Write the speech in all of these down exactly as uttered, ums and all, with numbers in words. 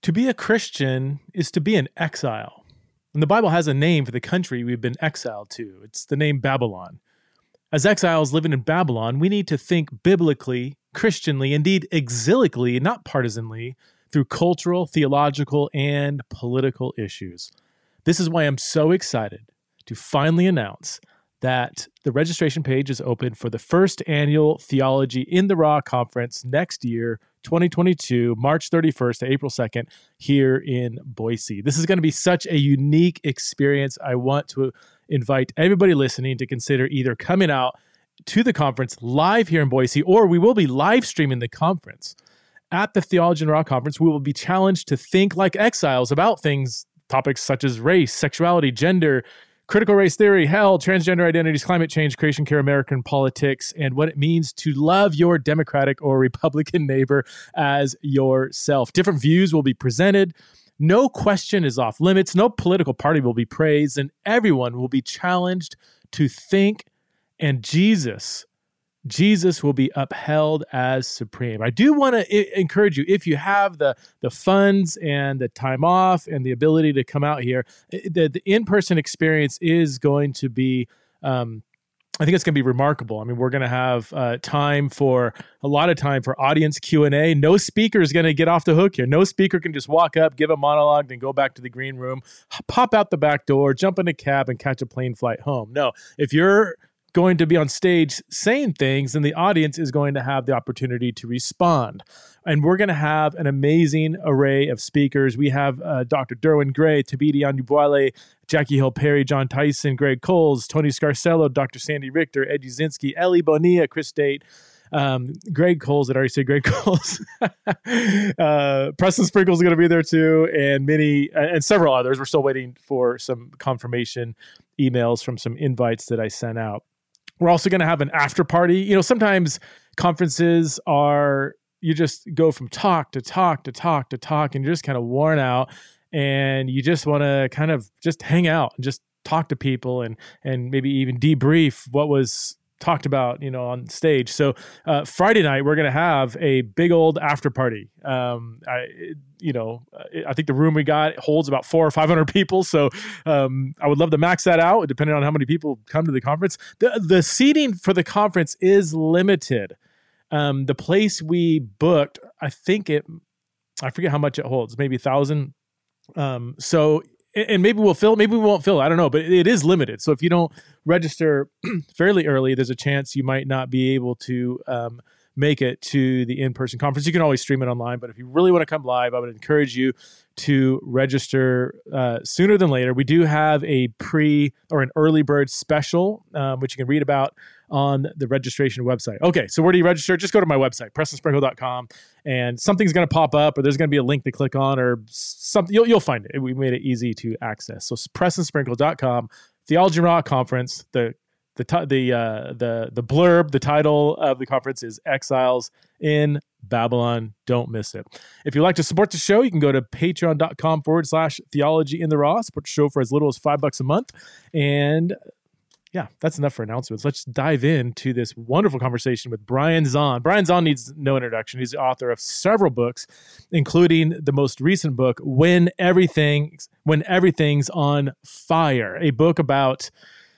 To be a Christian is to be in exile. And the Bible has a name for the country we've been exiled to. It's the name Babylon. As exiles living in Babylon, we need to think biblically, Christianly, indeed exilically, not partisanly, through cultural, theological, and political issues. This is why I'm so excited to finally announce that the registration page is open for the first annual Theology in the Raw conference next year, twenty twenty-two, March thirty-first to April second, here in Boise. This is going to be such a unique experience. I want to invite everybody listening to consider either coming out to the conference live here in Boise, or we will be live streaming the conference. At the Theology in the Raw conference, we will be challenged to think like exiles about things, topics such as race, sexuality, gender, critical race theory, hell, transgender identities, climate change, creation care, American politics, and what it means to love your Democratic or Republican neighbor as yourself. Different views will be presented. No question is off limits. No political party will be praised, and everyone will be challenged to think, and Jesus, Jesus will be upheld as supreme. I do want to I- encourage you, if you have the, the funds and the time off and the ability to come out here, the, the in-person experience is going to be, um, I think it's going to be remarkable. I mean, we're going to have uh, time for, a lot of time for audience Q and A. No speaker is going to get off the hook here. No speaker can just walk up, give a monologue, then go back to the green room, pop out the back door, jump in a cab, and catch a plane flight home. No, if you're going to be on stage saying things, and the audience is going to have the opportunity to respond. And we're going to have an amazing array of speakers. We have uh, Doctor Derwin Gray, Thabiti Anyabwile, Jackie Hill Perry, John Tyson, Greg Coles, Tony Scarcello, Doctor Sandy Richter, Ed Uzinski, Ellie Bonilla, Chris Date, um, Greg Coles, did I already say Greg Coles? uh, Preston Sprinkle's going to be there too, and many, and several others. We're still waiting for some confirmation emails from some invites that I sent out. We're also going to have an after party. You know, sometimes conferences are, you just go from talk to talk to talk to talk, and you're just kind of worn out, and you just want to kind of just hang out and just talk to people, and and maybe even debrief what was talked about, you know, on stage. So uh, Friday night, we're going to have a big old after party. Um, I, you know, I think the room we got holds about four or five hundred people. So um, I would love to max that out, depending on how many people come to the conference. The the seating for the conference is limited. Um, the place we booked, I think it, I forget how much it holds, maybe a thousand. Um, so. And maybe we'll fill, maybe we won't fill, I don't know, but it is limited. So if you don't register fairly early, there's a chance you might not be able to um, make it to the in-person conference. You can always stream it online, but if you really want to come live, I would encourage you to register uh, sooner than later. We do have a pre or an early bird special, um, which you can read about on the registration website. Okay, so where do you register? Just go to my website, preston sprinkle dot com, and something's going to pop up, or there's going to be a link to click on, or something. You'll, you'll find it. We made it easy to access. So preston sprinkle dot com, Theology in the Raw Conference. The the t- the uh, the the blurb, the title of the conference is Exiles in Babylon. Don't miss it. If you'd like to support the show, you can go to patreon.com forward slash theology in the raw. Support the show for as little as five bucks a month. And yeah, that's enough for announcements. Let's dive into this wonderful conversation with Brian Zahnd. Brian Zahnd needs no introduction. He's the author of several books, including the most recent book, When Everything, When Everything's on Fire, a book about,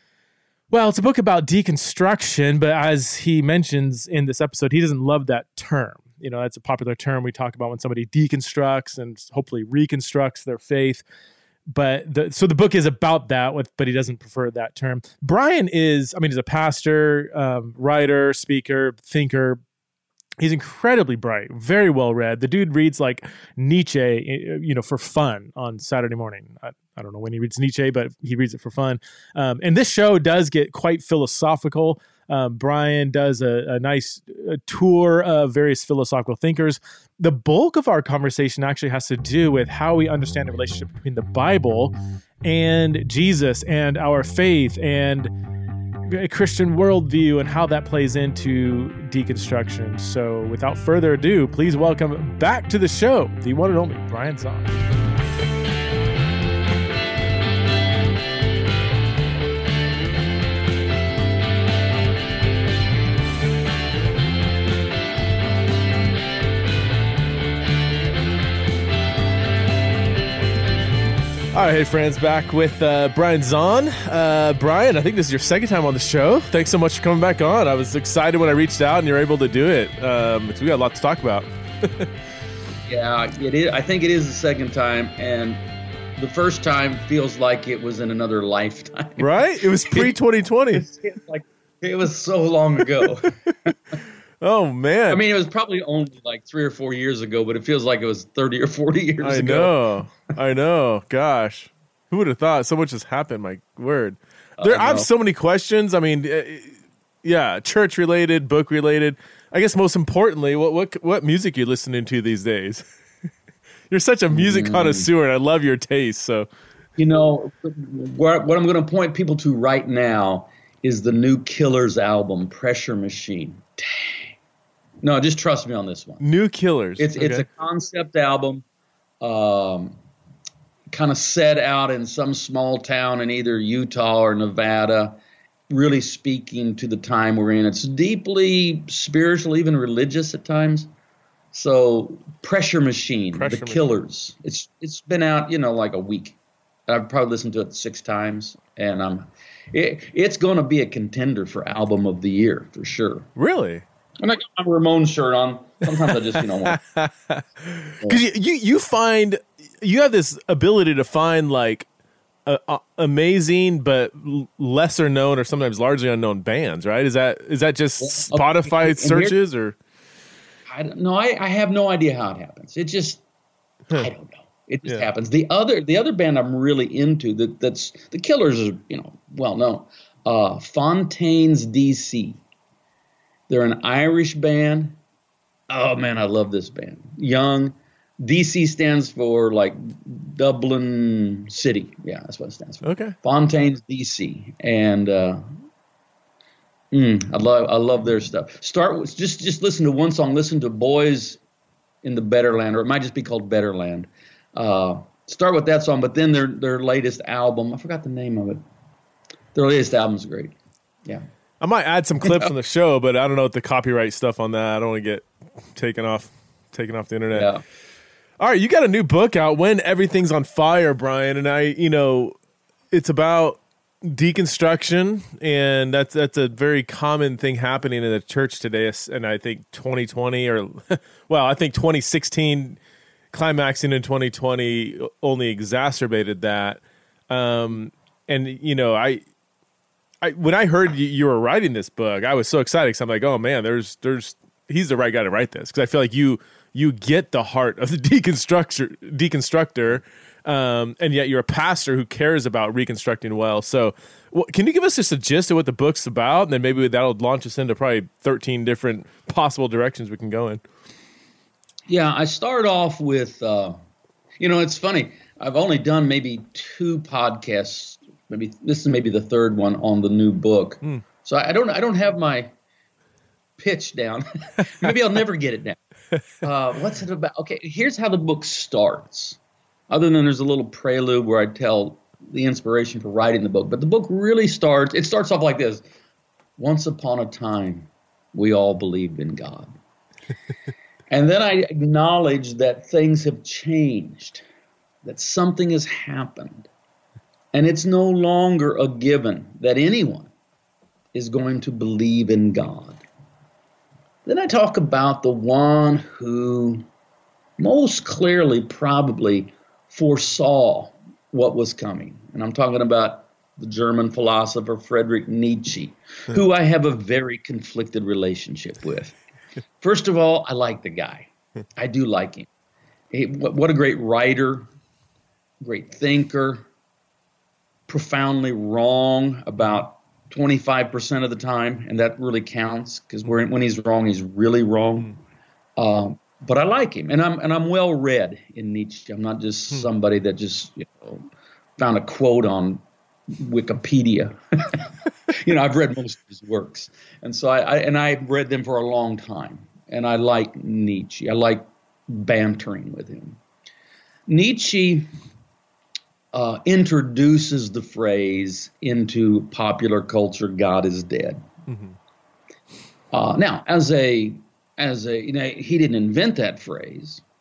well, it's a book about deconstruction, but as he mentions in this episode, he doesn't love that term. You know, that's a popular term we talk about when somebody deconstructs and hopefully reconstructs their faith. But the, so the book is about that, with, but he doesn't prefer that term. Brian is, I mean, he's a pastor, um, writer, speaker, thinker. He's incredibly bright, very well read. The dude reads like Nietzsche, you know, for fun on Saturday morning. I, I don't know when he reads Nietzsche, but he reads it for fun. Um, and this show does get quite philosophical. Um, Brian does a, a nice a tour of various philosophical thinkers. The bulk of our conversation actually has to do with how we understand the relationship between the Bible and Jesus and our faith and a Christian worldview and how that plays into deconstruction. So without further ado, please welcome back to the show, the one and only Brian Zahnd. All right, hey friends, back with uh, Brian Zahnd. Uh, Brian, I think this is your second time on the show. Thanks so much for coming back on. I was excited when I reached out and you're able to do it. Um, because we got a lot to talk about. Yeah, it is. I think it is the second time, and the first time feels like it was in another lifetime. Right? It was pre twenty twenty. It, like it was so long ago. Oh man! I mean, it was probably only like three or four years ago, but it feels like it was thirty or forty years I ago. I know. I know. Gosh, who would have thought so much has happened? My word. There, I, I have so many questions. I mean, uh, yeah, church related, book related. I guess most importantly, what what what music you listening to these days? You're such a music mm. connoisseur, and I love your taste. So, you know, what, what I'm going to point people to right now is the new Killers album, Pressure Machine. Dang. No, just trust me on this one. New Killers. It's okay. it's a concept album, um, kind of set out in some small town in either Utah or Nevada, really speaking to the time we're in. It's deeply spiritual, even religious at times. So, Pressure Machine, Pressure The Machine. Killers. It's it's been out, you know, like a week. I've probably listened to it six times, and I'm it, it's going to be a contender for album of the year for sure. Really? And I got my Ramon shirt on. Sometimes I just, you know, because you, you you find you have this ability to find like uh, uh, amazing but l- lesser known or sometimes largely unknown bands, right? Is that is that just well, Spotify okay. searches or? I don't know. I, I have no idea how it happens. It just Huh. I don't know. It just Yeah. happens. The other the other band I'm really into that that's the Killers are, you know, well known. Uh, Fontaines D C. They're an Irish band. Oh man, I love this band. Young. D C stands for like Dublin City. Yeah, that's what it stands for. Okay. Fontaines D C. And uh, mm, I love I love their stuff. Start with just just listen to one song. Listen to Boys in the Better Land, or it might just be called Better Land. Uh, start with that song, but then their their latest album, I forgot the name of it. Their latest album's great. Yeah. I might add some clips on the show, but I don't know what the copyright stuff on that. I don't want to get taken off, taken off the internet. Yeah. All right, you got a new book out, When Everything's on Fire, Brian, and I, you know, it's about deconstruction, and that's that's a very common thing happening in the church today. And I think twenty twenty, or well, I think twenty sixteen climaxing in twenty twenty only exacerbated that. Um, and you know, I. I, when I heard you, you were writing this book, I was so excited because I'm like, oh man, there's, there's, he's the right guy to write this because I feel like you, you get the heart of the deconstructor, deconstructor, um, and yet you're a pastor who cares about reconstructing well. So, well, can you give us just a gist of what the book's about, and then maybe that'll launch us into probably thirteen different possible directions we can go in. Yeah, I start off with, uh, you know, it's funny. I've only done maybe two podcasts. Maybe this is maybe the third one on the new book. Mm. So I don't I don't have my pitch down. Maybe I'll never get it down. Uh, what's it about? Okay, here's how the book starts. Other than there's a little prelude where I tell the inspiration for writing the book. But the book really starts, it starts off like this. Once upon a time, we all believed in God. And then I acknowledge that things have changed, that something has happened. And it's no longer a given that anyone is going to believe in God. Then I talk about the one who most clearly probably foresaw what was coming. And I'm talking about the German philosopher Friedrich Nietzsche, who I have a very conflicted relationship with. First of all, I like the guy. I do like him. He, what a great writer, great thinker. Profoundly wrong about twenty-five percent of the time, and that really counts because when he's wrong, he's really wrong. Mm. Um, but I like him, and I'm and I'm well read in Nietzsche. I'm not just mm. somebody that just you know, found a quote on Wikipedia. You know, I've read most of his works, and so I, I and I've read them for a long time, and I like Nietzsche. I like bantering with him. Nietzsche. Uh, introduces the phrase into popular culture, God is dead. Mm-hmm. Uh, now, as a, as a, you know, he didn't invent that phrase.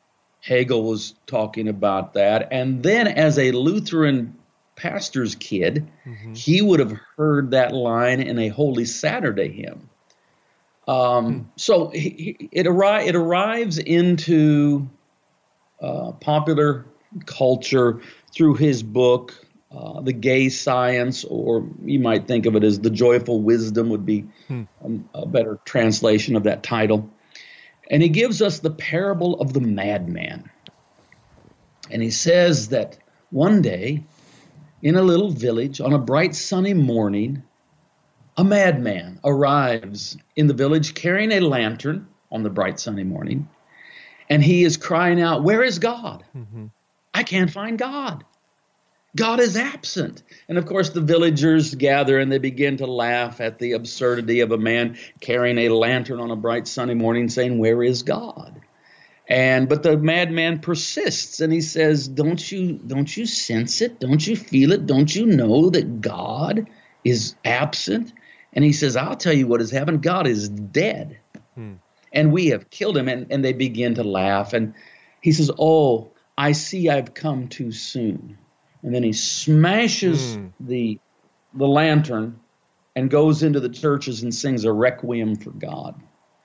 Hegel was talking about that. And then as a Lutheran pastor's kid, mm-hmm. he would have heard that line in a Holy Saturday hymn. Um, hmm. So he, it, arri- it arrives into uh, popular culture through his book, uh, The Gay Science, or you might think of it as The Joyful Wisdom would be hmm. um, a better translation of that title. And he gives us the parable of the madman. And he says that one day, in a little village, on a bright sunny morning, a madman arrives in the village carrying a lantern on the bright sunny morning, and he is crying out, "Where is God? Mm-hmm. I can't find God. God is absent." And of course, the villagers gather and they begin to laugh at the absurdity of a man carrying a lantern on a bright sunny morning saying, "Where is God?" And but the madman persists, and he says, "Don't you don't you sense it? Don't you feel it? Don't you know that God is absent?" And he says, "I'll tell you what has happened. God is dead, hmm. and we have killed him." And, and they begin to laugh. And he says, "Oh, I see I've come too soon." And then he smashes hmm. the the lantern and goes into the churches and sings a requiem for God.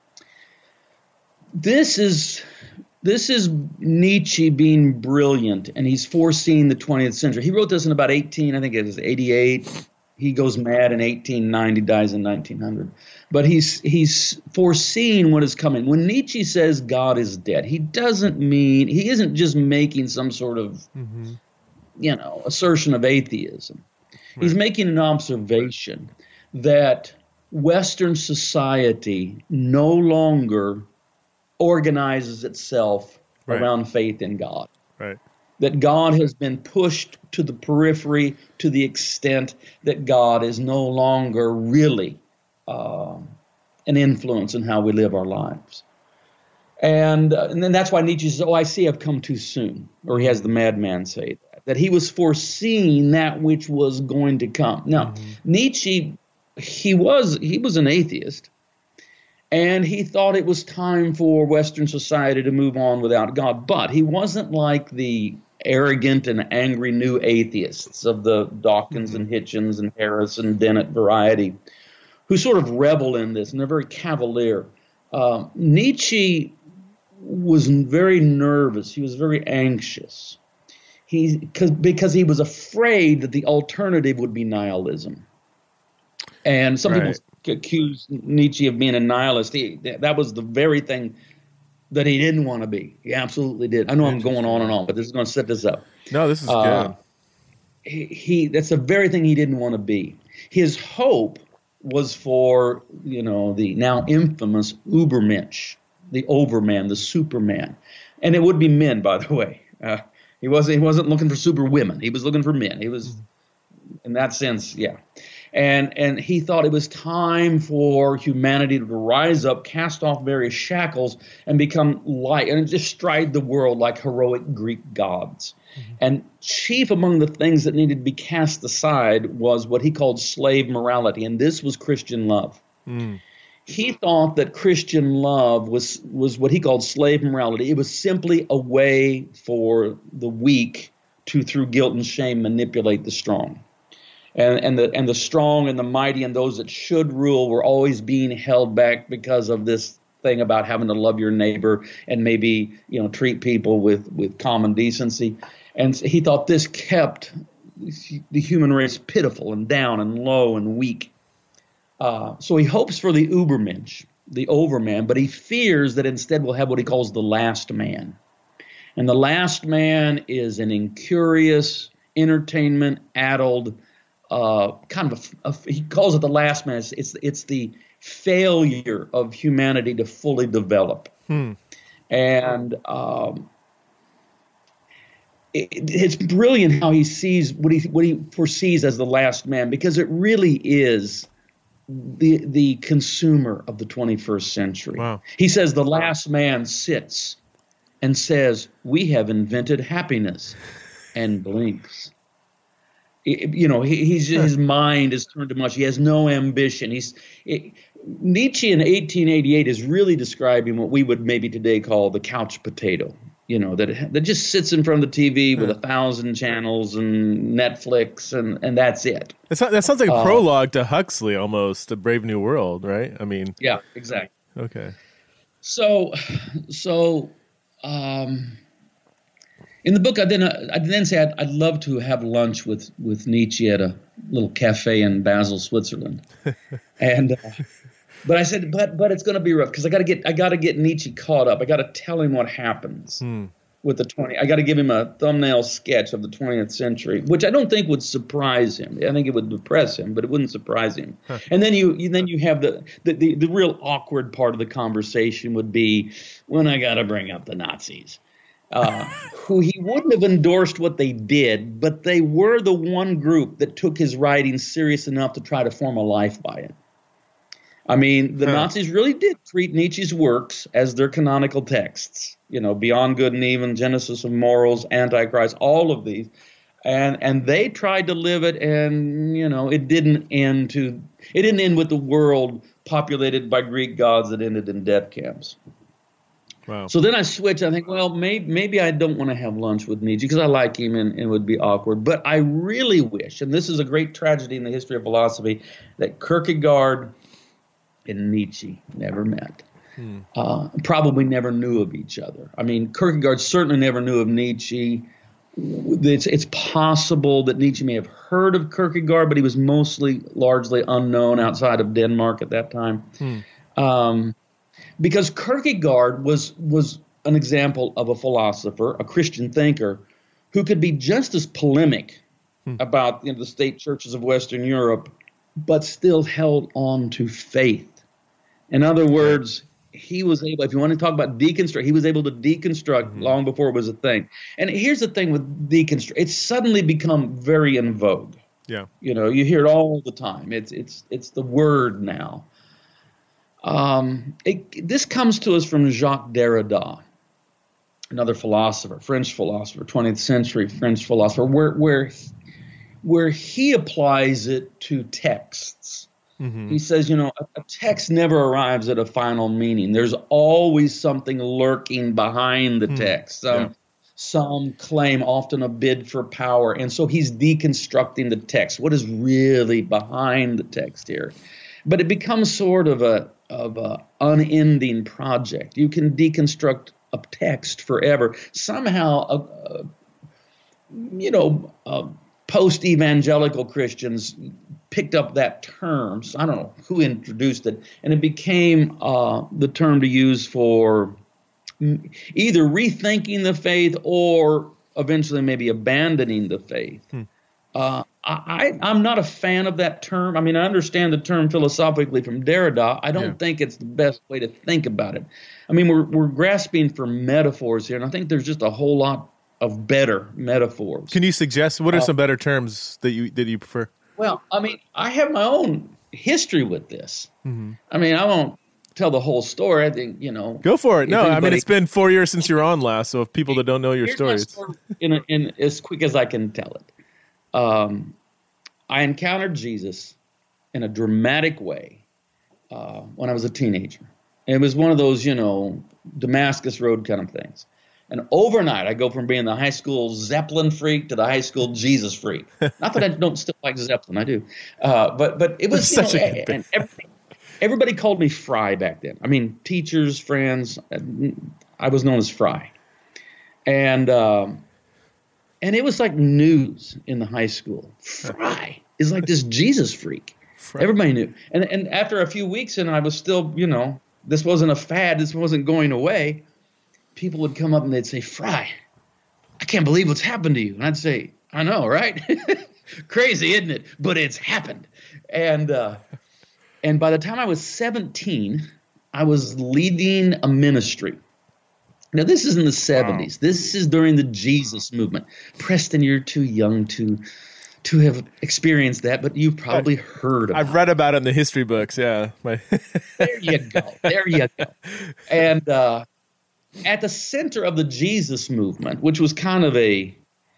This is this is Nietzsche being brilliant, and he's foreseeing the twentieth century. He wrote this in about eighteen, I think it was eighty-eight. He goes mad in eighteen ninety, dies in nineteen hundred. But he's he's foreseeing what is coming. When Nietzsche says God is dead, he doesn't mean, he isn't just making some sort of, mm-hmm. you know, assertion of atheism. Right. He's making an observation that Western society no longer organizes itself right. around faith in God. Right. That God has been pushed to the periphery to the extent that God is no longer really uh, an influence in how we live our lives. And, uh, and then that's why Nietzsche says, "Oh, I see I've come too soon." Or he has the madman say that, that he was foreseeing that which was going to come. Now, mm-hmm. Nietzsche, he was he was an atheist. And he thought it was time for Western society to move on without God. But he wasn't like the arrogant and angry new atheists of the Dawkins mm-hmm. and Hitchens and Harris and Dennett variety, who sort of revel in this, and they're very cavalier. Uh, Nietzsche was very nervous. He was very anxious. He, cause, because he was afraid that the alternative would be nihilism. And some right. people accused Nietzsche of being a nihilist. He, that was the very thing that he didn't want to be. He absolutely did. I know I'm going on and on, but this is going to set this up. No, this is uh, good. He, he that's the very thing he didn't want to be. His hope was for, you know, the now infamous Übermensch, the overman, the superman. And it would be men, by the way. Uh, he wasn't he wasn't looking for super women. He was looking for men. He was, in that sense, yeah. And and he thought it was time for humanity to rise up, cast off various shackles, and become light, and just stride the world like heroic Greek gods. Mm-hmm. And chief among the things that needed to be cast aside was what he called slave morality, and this was Christian love. Mm. He thought that Christian love was, was what he called slave morality. It was simply a way for the weak to, through guilt and shame, manipulate the strong. And, and the and the strong and the mighty and those that should rule were always being held back because of this thing about having to love your neighbor and maybe, you know, treat people with, with common decency. And he thought this kept the human race pitiful and down and low and weak. Uh, so he hopes for the Übermensch, the overman, but he fears that instead we'll have what he calls the last man. And the last man is an incurious, entertainment-addled, Uh, kind of a, a, he calls it the last man. It's, it's it's the failure of humanity to fully develop, hmm. and um, it, it's brilliant how he sees what he what he foresees as the last man, because it really is the the consumer of the twenty-first century. Wow. He says the last man sits and says, "We have invented happiness," and blinks. You know, he, he's his mind is turned to mush. He has no ambition. He's it, Nietzsche in eighteen eighty-eight is really describing what we would maybe today call the couch potato. you know, that that just sits in front of the T V with a thousand channels and Netflix, and, and that's it. That's not, that sounds like a Uh, prologue to Huxley almost, A Brave New World, right? I mean, yeah, exactly. okay. So, so um, in the book, I then I then say I'd, I'd love to have lunch with, with Nietzsche at a little cafe in Basel, Switzerland, and. Uh, But I said, but but it's going to be rough because I got to get I got to get Nietzsche caught up. I got to tell him what happens Hmm. with the twenty. I got to give him a thumbnail sketch of the twentieth century, which I don't think would surprise him. I think it would depress him, but it wouldn't surprise him. Huh. And then you, you then you have the, the the the real awkward part of the conversation would be when I got to bring up the Nazis, uh, who he wouldn't have endorsed what they did, but they were the one group that took his writing serious enough to try to form a life by it. I mean, the huh. Nazis really did treat Nietzsche's works as their canonical texts, you know, Beyond Good and Evil, Genesis of Morals, Antichrist, all of these. And and they tried to live it, and, you know, it didn't end to it didn't end with the world populated by Greek gods that ended in death camps. Wow. So then I switch. I think, well, maybe, maybe I don't want to have lunch with Nietzsche because I like him and, and it would be awkward. But I really wish, and this is a great tragedy in the history of philosophy, that Kierkegaard and Nietzsche never met, hmm. uh, probably never knew of each other. I mean, Kierkegaard certainly never knew of Nietzsche. It's, it's possible that Nietzsche may have heard of Kierkegaard, but he was mostly, largely unknown outside of Denmark at that time. Hmm. Um, because Kierkegaard was was an example of a philosopher, a Christian thinker, who could be just as polemic hmm. about, you know, the state churches of Western Europe, but still held on to faith. In other words, he was able, if you want to talk about deconstruct, he was able to deconstruct mm-hmm. long before it was a thing. And here's the thing with deconstruct, it's suddenly become very in vogue. Yeah. You know, you hear it all the time. It's it's it's the word now. Um, it, this comes to us from Jacques Derrida, another philosopher, French philosopher, twentieth century French philosopher, where where where he applies it to texts. Mm-hmm. He says, you know, a, a text never arrives at a final meaning. There's always something lurking behind the mm. text. Some, yeah. some claim, often a bid for power. And so he's deconstructing the text. What is really behind the text here? But it becomes sort of a of a unending project. You can deconstruct a text forever. Somehow, uh, uh, you know, uh, post-evangelical Christians picked up that term. So I don't know who introduced it, and it became uh, the term to use for either rethinking the faith or eventually maybe abandoning the faith. Hmm. Uh, I, I'm not a fan of that term. I mean, I understand the term philosophically from Derrida. I don't yeah. think it's the best way to think about it. I mean, we're we're grasping for metaphors here, and I think there's just a whole lot of better metaphors. Can you suggest what are uh, some better terms that you that you prefer? Well, I mean, I have my own history with this. Mm-hmm. I mean, I won't tell the whole story. I think, you know. Go for it. No, anybody, I mean, it's been four years since you're on last, so if people that don't know your story, story in, a, in as quick as I can tell it. Um, I encountered Jesus in a dramatic way uh, when I was a teenager. It was one of those, you know, Damascus Road kind of things. And overnight, I go from being the high school Zeppelin freak to the high school Jesus freak. Not that I don't still like Zeppelin, I do. Uh, but but it was, you know, and everybody, everybody called me Fry back then. I mean, teachers, friends, I was known as Fry. And um, and it was like news in the high school. Fry is like this Jesus freak. Fry. Everybody knew. And and after a few weeks, and I was still, you know, this wasn't a fad. This wasn't going away. People would come up and they'd say, Fry, I can't believe what's happened to you. And I'd say, I know, right? Crazy, isn't it? But it's happened. And uh, and by the time I was seventeen, I was leading a ministry. Now, this is in the seventies. Wow. This is during the Jesus movement. Preston, you're too young to to have experienced that, but you've probably I, heard about it. I've read about it in the history books, yeah. My there you go. There you go. And uh, at the center of the Jesus movement, which was kind of a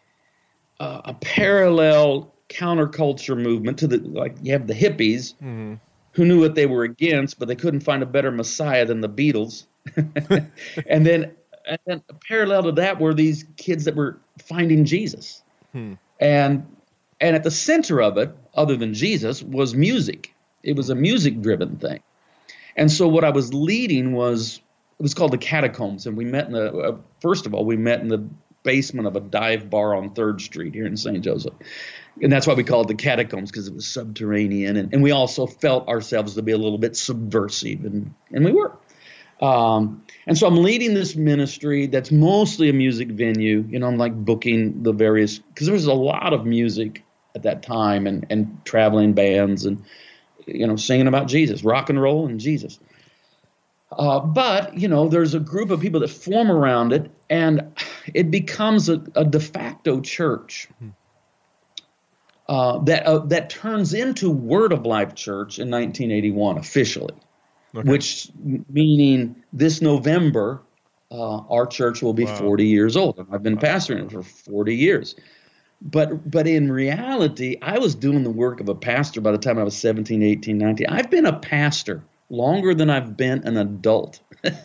uh, a parallel counterculture movement to the, like, you have the hippies mm-hmm. who knew what they were against, but they couldn't find a better Messiah than the Beatles. And then and then parallel to that were these kids that were finding Jesus. Hmm. And and at the center of it, other than Jesus, was music. It was a music-driven thing. And so what I was leading was, it was called the Catacombs. And we met in the, uh, first of all, we met in the basement of a dive bar on third Street here in Saint Joseph. And that's why we called it the Catacombs, because it was subterranean. And, and we also felt ourselves to be a little bit subversive, and, and we were. Um, and so I'm leading this ministry that's mostly a music venue. You know, I'm like booking the various, because there was a lot of music at that time, and, and traveling bands, and, you know, singing about Jesus, rock and roll and Jesus. Uh, but, you know, there's a group of people that form around it, and it becomes a, a de facto church. Mm-hmm. Uh, that uh, that turns into Word of Life Church in nineteen eighty-one officially, okay. Which meaning this November, uh, our church will be wow. forty years old. And I've been wow. pastoring it for forty years. But but in reality, I was doing the work of a pastor by the time I was seventeen, eighteen, nineteen. I've been a pastor longer than I've been an adult.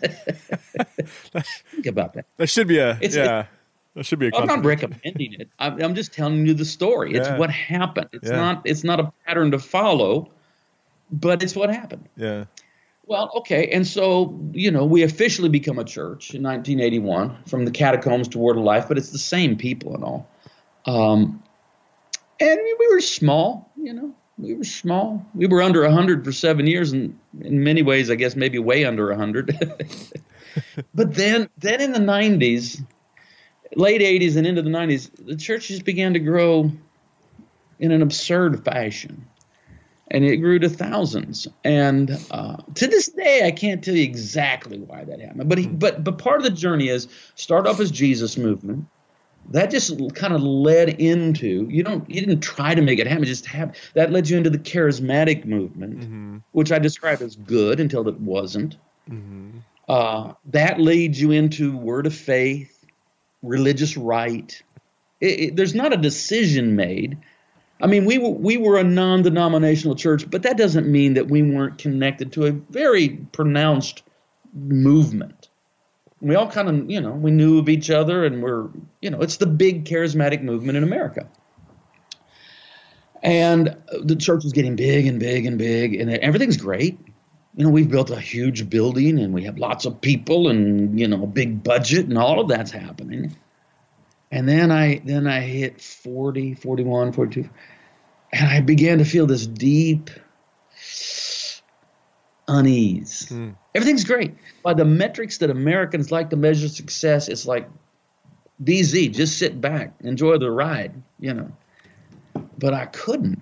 Think about that. That should be a, it's, yeah. That should be a I'm not recommending it. I'm, I'm just telling you the story. It's yeah. what happened. It's yeah. not It's not a pattern to follow, but it's what happened. Yeah. Well, okay. And so, you know, we officially become a church in nineteen eighty-one, from the Catacombs to Word of Life, but it's the same people and all. Um, and we were small, you know, we were small. We were under one hundred for seven years, and in many ways, I guess, maybe way under one hundred. But then, then in the nineties, late eighties and into the nineties, the church just began to grow in an absurd fashion. And it grew to thousands. And uh, to this day, I can't tell you exactly why that happened. But, he, but, but part of the journey is start off as Jesus movement. That just kind of led into, you don't, you didn't try to make it happen, just have, that led you into the charismatic movement, mm-hmm. which I describe as good until it wasn't. Mm-hmm. Uh, that leads you into word of faith, religious right. It, it, there's not a decision made. I mean, we were, we were a non-denominational church, but that doesn't mean that we weren't connected to a very pronounced movement. We all kind of, you know, we knew of each other, and we're, you know, it's the big charismatic movement in America. And the church is getting big and big and big, and everything's great. You know, we've built a huge building, and we have lots of people, and, you know, a big budget, and all of that's happening. And then I then I hit forty, forty-one, forty-two, and I began to feel this deep unease. Mm. Everything's great. By the metrics that Americans like to measure success, it's like D Z, just sit back, enjoy the ride, you know. But I couldn't.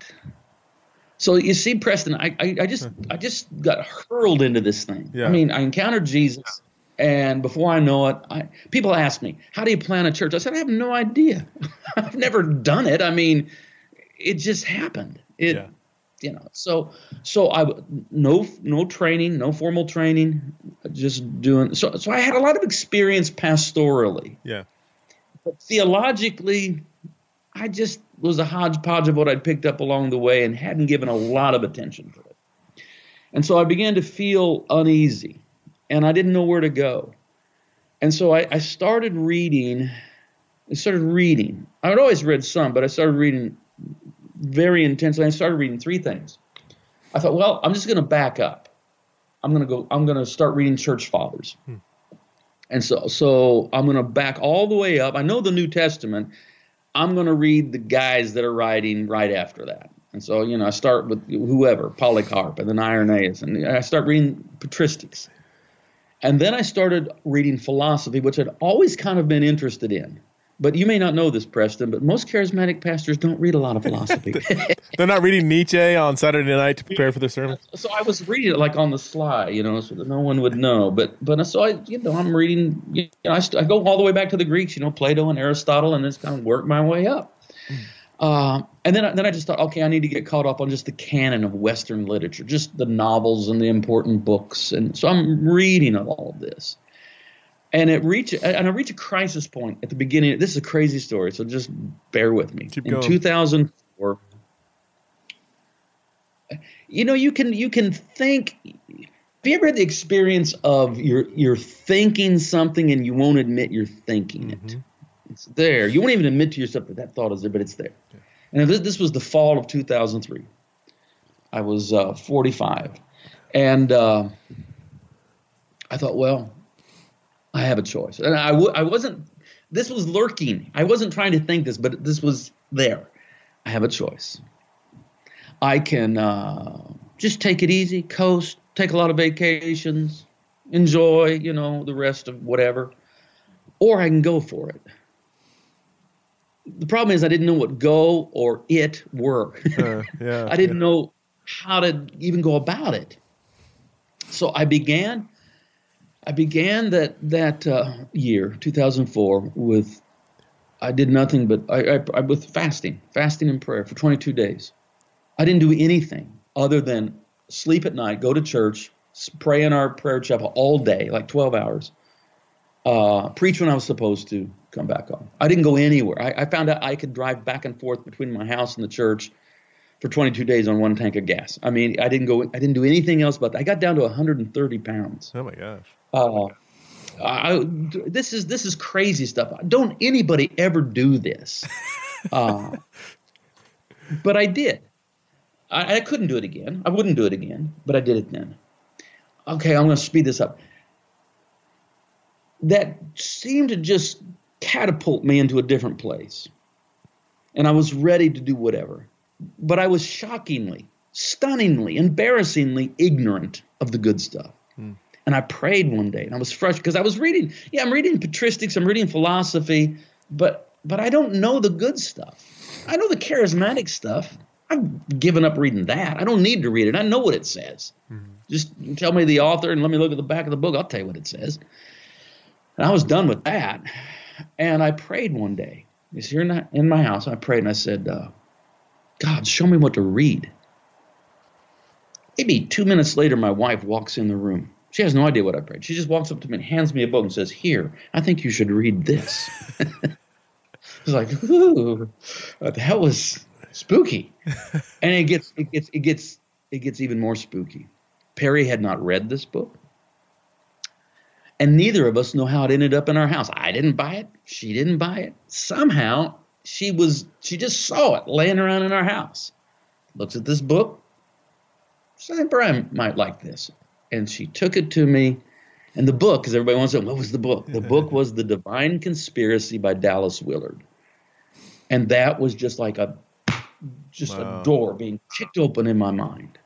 So you see, Preston, I I, I just I just got hurled into this thing. Yeah. I mean, I encountered Jesus. And before I know it, I, people ask me, how do you plant a church? I said, I have no idea. I've never done it. I mean, it just happened. It, yeah. you know, so, so I, no, no training, no formal training, just doing, so, so I had a lot of experience pastorally. Yeah. But theologically, I just was a hodgepodge of what I'd picked up along the way and hadn't given a lot of attention to it. And so I began to feel uneasy. And I didn't know where to go. And so I, I started reading. I started reading. I had always read some, but I started reading very intensely. I started reading three things. I thought, well, I'm just going to back up. I'm going to go. I'm going to start reading church fathers. Hmm. And so, so I'm going to back all the way up. I know the New Testament. I'm going to read the guys that are writing right after that. And so, you know, I start with whoever, Polycarp, and then Irenaeus, and I start reading patristics. And then I started reading philosophy, which I'd always kind of been interested in. But you may not know this, Preston, but most charismatic pastors don't read a lot of philosophy. They're not reading Nietzsche on Saturday night to prepare for their sermon? So I was reading it like on the sly, you know, so that no one would know. But but so I, you know, I'm reading, you know, I, st- I go all the way back to the Greeks, you know, Plato and Aristotle, and just kind of work my way up. Mm. Uh, and then, then I just thought, okay, I need to get caught up on just the canon of Western literature, just the novels and the important books. And so I'm reading all of this. And it reach, and I reach a crisis point at the beginning. This is a crazy story, so just bear with me. Keep In going. two thousand four, you know, you can you can think Have you ever had the experience of you're you're thinking something and you won't admit you're thinking it? Mm-hmm. It's there. You won't even admit to yourself that that thought is there, but it's there. Yeah. And this, this was the fall of two thousand three. I was uh, forty-five. And uh, I thought, well, I have a choice. And I, w- I wasn't, this was lurking. I wasn't trying to think this, but this was there. I have a choice. I can uh, just take it easy, coast, take a lot of vacations, enjoy, you know, the rest of whatever, or I can go for it. The problem is I didn't know what go or it were. Uh, yeah, I didn't yeah. know how to even go about it. So I began, I began that that uh, year, two thousand four, with, I did nothing but, I, I, I with fasting, fasting and prayer for twenty-two days. I didn't do anything other than sleep at night, go to church, pray in our prayer chapel all day, like twelve hours, uh, preach when I was supposed to, come back home. I didn't go anywhere. I, I found out I could drive back and forth between my house and the church for twenty-two days on one tank of gas. I mean, I didn't go, I didn't do anything else but that. I got down to one hundred thirty pounds. Oh my gosh. Uh, I, this is, this is crazy stuff. Don't anybody ever do this. Uh, but I did. I, I couldn't do it again. I wouldn't do it again, but I did it then. Okay, I'm going to speed this up. That seemed to just catapult me into a different place. And I was ready to do whatever. But I was shockingly, stunningly, embarrassingly ignorant of the good stuff. Hmm. And I prayed one day, and I was frustrated because I was reading, yeah, I'm reading patristics, I'm reading philosophy, but but I don't know the good stuff. I know the charismatic stuff. I've given up reading that. I don't need to read it. I know what it says. Mm-hmm. Just tell me the author and let me look at the back of the book. I'll tell you what it says. And I was done with that. And I prayed one day. It's here in, the, in my house. I prayed and I said, uh, God, show me what to read. Maybe two minutes later, my wife walks in the room. She has no idea what I prayed. She just walks up to me and hands me a book and says, here, I think you should read this. I was like, ooh, that was spooky. And it gets, it gets, it gets, it gets even more spooky. Perry had not read this book. And neither of us know how it ended up in our house. I didn't buy it. She didn't buy it. Somehow she was, she just saw it laying around in our house. Looks at this book. She said, Brian might like this. And she took it to me. And the book, because everybody wants to know, what was the book? The book was The Divine Conspiracy by Dallas Willard. And that was just like a, just wow. a door being kicked open in my mind.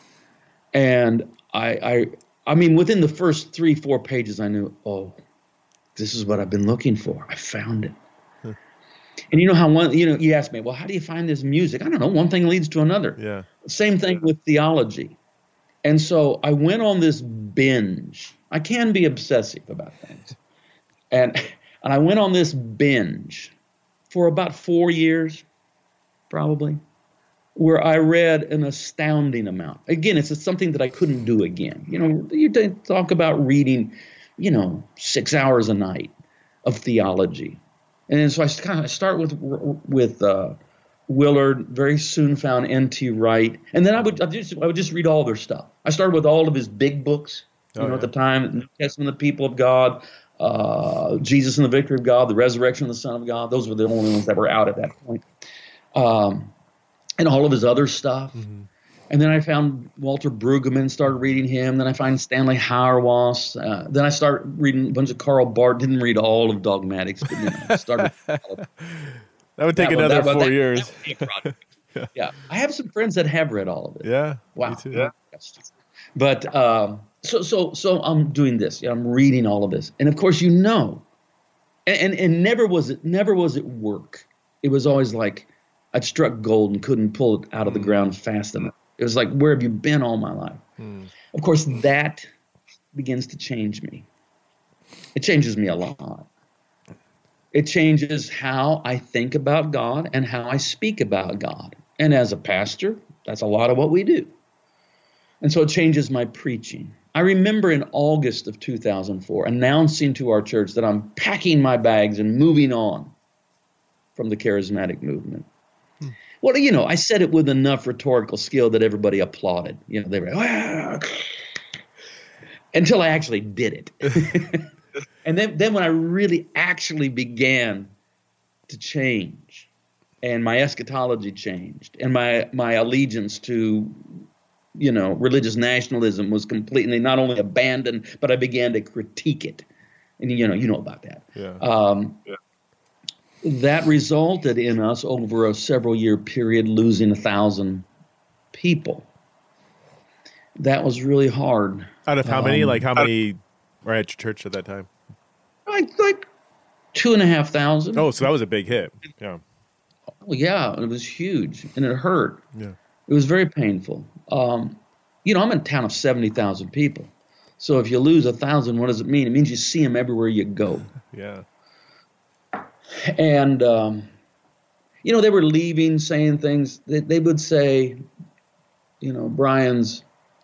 And I, I, I mean, within the first three, four pages, I knew, oh, this is what I've been looking for. I found it. Huh. And you know how one, you know, you ask me, well, how do you find this music? I don't know. One thing leads to another. Yeah. Same thing with theology. And so I went on this binge. I can be obsessive about things. And, and I went on this binge for about four years, probably, where I read an astounding amount. Again, it's something that I couldn't do again. You know, you talk about reading, you know, six hours a night of theology. And so I kind of start with with uh, Willard, very soon found N T Wright. And then I would I just, I would just read all their stuff. I started with all of his big books, you oh, know, yeah. at the time, New Testament, the People of God, uh, Jesus and the Victory of God, the Resurrection of the Son of God. Those were the only ones that were out at that point. Um, and all of his other stuff. Mm-hmm. And then I found Walter Brueggemann, started reading him. Then I find Stanley Hauerwas. Uh, then I started reading a bunch of Karl Barth. Didn't read all of Dogmatics, but you know, started. That would take that another one, that, four that, years. That yeah. yeah, I have some friends that have read all of it. Yeah, wow. Me too. Yeah, but um, so so so I'm doing this. Yeah, I'm reading all of this, and of course, you know, and, and and never was it never was it work. It was always like I'd struck gold and couldn't pull it out of the mm. ground fast enough. It was like, where have you been all my life? Mm. Of course, that begins to change me. It changes me a lot. It changes how I think about God and how I speak about God. And as a pastor, that's a lot of what we do. And so it changes my preaching. I remember in August of two thousand four announcing to our church that I'm packing my bags and moving on from the charismatic movement. Hmm. Well, you know, I said it with enough rhetorical skill that everybody applauded. You know, they were, ah. until I actually did it. And then, then when I really actually began to change, and my eschatology changed, and my, my allegiance to, you know, religious nationalism was completely not only abandoned, but I began to critique it. And, you know, you know about that. Yeah. Um, yeah. That resulted in us over a several year period losing a thousand people. That was really hard. Out of how many? Um, like how many were at your church at that time? Like, like two and a half thousand. Oh, so that was a big hit. Yeah. Well, yeah, it was huge, and it hurt. Yeah. It was very painful. Um, you know, I'm in a town of seventy thousand people. So if you lose a thousand, what does it mean? It means you see them everywhere you go. Yeah. And, um, you know, they were leaving, saying things. They, they would say, you know, Brian's,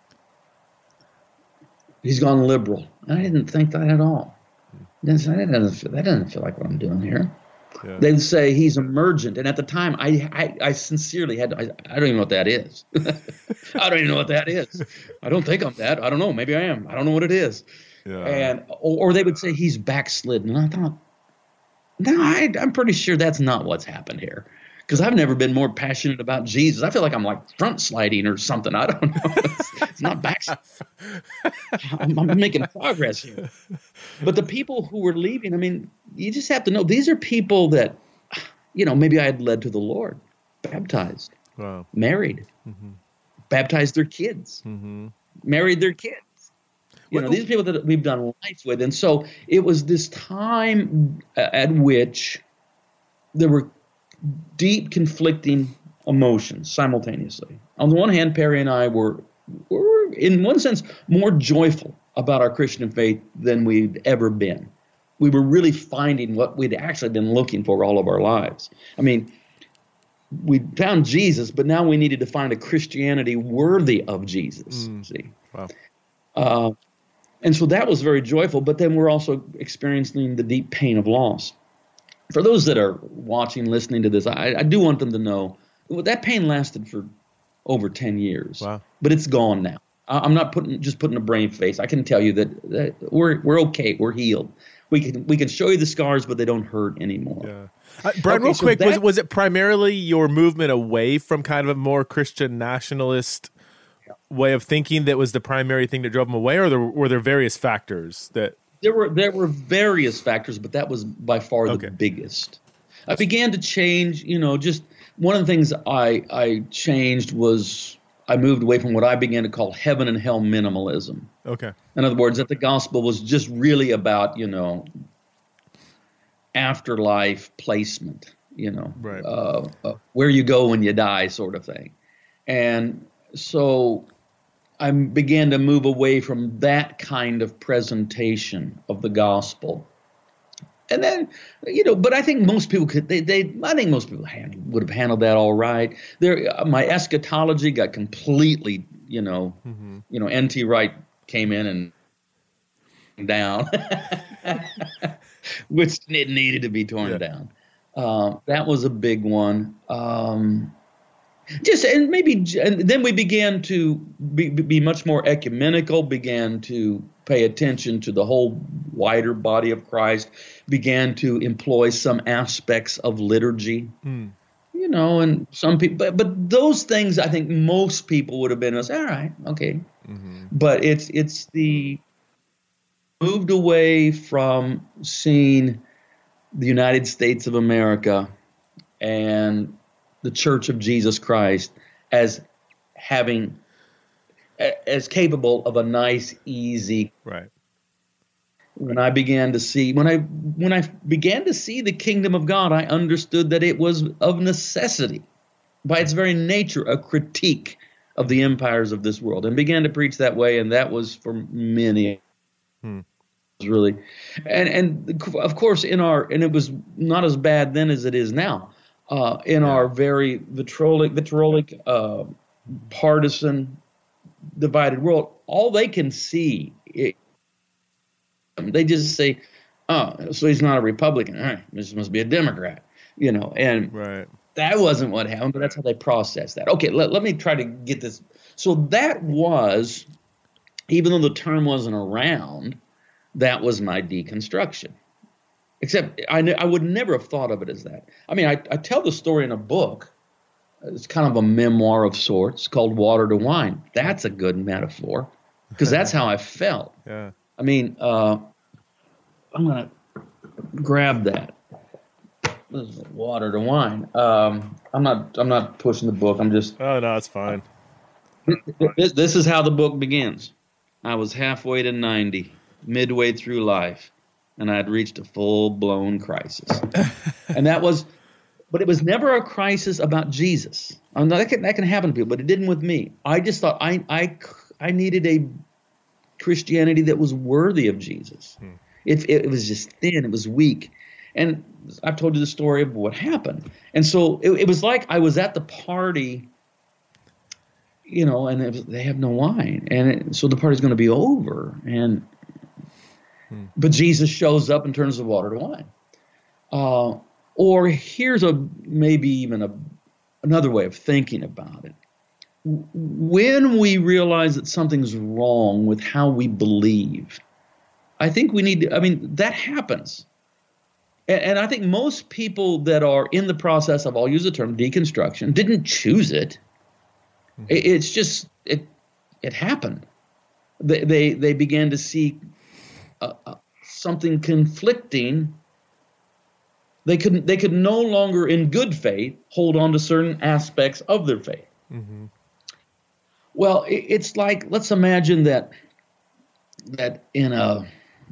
he's gone liberal. And I didn't think that at all. That doesn't feel, that doesn't feel like what I'm doing here. Yeah. They would say he's emergent. And at the time, I I, I sincerely had, I, I don't even know what that is. I don't even know what that is. I don't think I'm that. I don't know. Maybe I am. I don't know what it is. Yeah. And or, or they would say he's backslidden. And I thought, no, I, I'm pretty sure that's not what's happened here. Because I've never been more passionate about Jesus. I feel like I'm like front sliding or something. I don't know. It's, it's not back. I'm, I'm making progress here. But the people who were leaving, I mean, you just have to know, these are people that, you know, maybe I had led to the Lord, baptized, wow. married, mm-hmm. baptized their kids, mm-hmm. married their kids. You know, these are people that we've done life with. And so it was this time at which there were deep conflicting emotions simultaneously. On the one hand, Perry and I were, were, in one sense, more joyful about our Christian faith than we'd ever been. We were really finding what we'd actually been looking for all of our lives. I mean, we found Jesus, but now we needed to find a Christianity worthy of Jesus. Mm. See? Wow. Uh, and so that was very joyful, but then we're also experiencing the deep pain of loss. For those that are watching, listening to this, I, I do want them to know that pain lasted for over ten years. Wow. But it's gone now. I, I'm not putting just putting a brave face. I can tell you that, that we're we're okay. We're healed. We can we can show you the scars, but they don't hurt anymore. Yeah. Uh, Brian, okay, real so quick, that, was was it primarily your movement away from kind of a more Christian nationalist yeah. way of thinking that was the primary thing that drove them away, or there, were there various factors that? There were there were various factors, but that was by far the okay. biggest. I began to change, you know, just one of the things I I changed was I moved away from what I began to call heaven and hell minimalism. Okay. In other words, that the gospel was just really about, you know, afterlife placement, you know, right. uh, uh, where you go when you die sort of thing. And so I began to move away from that kind of presentation of the gospel. And then, you know, but I think most people could, they, they I think most people handle, would have handled that all right. There, my eschatology got completely, you know, mm-hmm. you know, N T Wright came in and down, which it needed to be torn yeah. down. Um, that was a big one. Um, Just and maybe and then we began to be, be much more ecumenical, began to pay attention to the whole wider body of Christ, began to employ some aspects of liturgy, mm. you know, and some people. But, but those things, I think most people would have been, all right, okay. Mm-hmm. But it's it's the moved away from seeing the United States of America and the Church of Jesus Christ as having, as capable of a nice, easy. Right. When I began to see, when I when I began to see the kingdom of God, I understood that it was of necessity, by its very nature, a critique of the empires of this world, and began to preach that way. And that was for many. Hmm. Really, and and of course in our, and it was not as bad then as it is now. Uh, in yeah. our very vitriolic, vitriolic, uh, partisan, divided world, all they can see, it, they just say, "Oh, so he's not a Republican. All right, this must be a Democrat," you know. And right. that wasn't what happened, but that's how they process that. Okay, let, let me try to get this. So that was even though the term wasn't around, that was my deconstruction. Except I, I would never have thought of it as that. I mean, I, I tell the story in a book. It's kind of a memoir of sorts called Water to Wine. That's a good metaphor because that's how I felt. Yeah. I mean, uh, I'm going to grab that. This is Water to Wine. Um, I'm not I'm not pushing the book. I'm just. Oh, no, it's fine. This, this is how the book begins. I was halfway to ninety, midway through life, and I had reached a full-blown crisis. And that was, but it was never a crisis about Jesus. I mean, that can, that can happen to people, but it didn't with me. I just thought I I, I needed a Christianity that was worthy of Jesus. Hmm. It, it was just thin. It was weak. And I've told you the story of what happened. And so it, it was like I was at the party, you know, and it was, they have no wine. And it, so the party's going to be over. And hmm. But Jesus shows up and turns the water to wine. Uh, or here's a maybe even a another way of thinking about it. When we realize that something's wrong with how we believe, I think we need to, I mean, that happens. And, and I think most people that are in the process of, I'll use the term deconstruction, didn't choose it. Mm-hmm. it it's just, it it happened. They they, they began to see uh, uh, something conflicting. They could, they could no longer, in good faith, hold on to certain aspects of their faith. Mm-hmm. Well, it, it's like, let's imagine that that in a,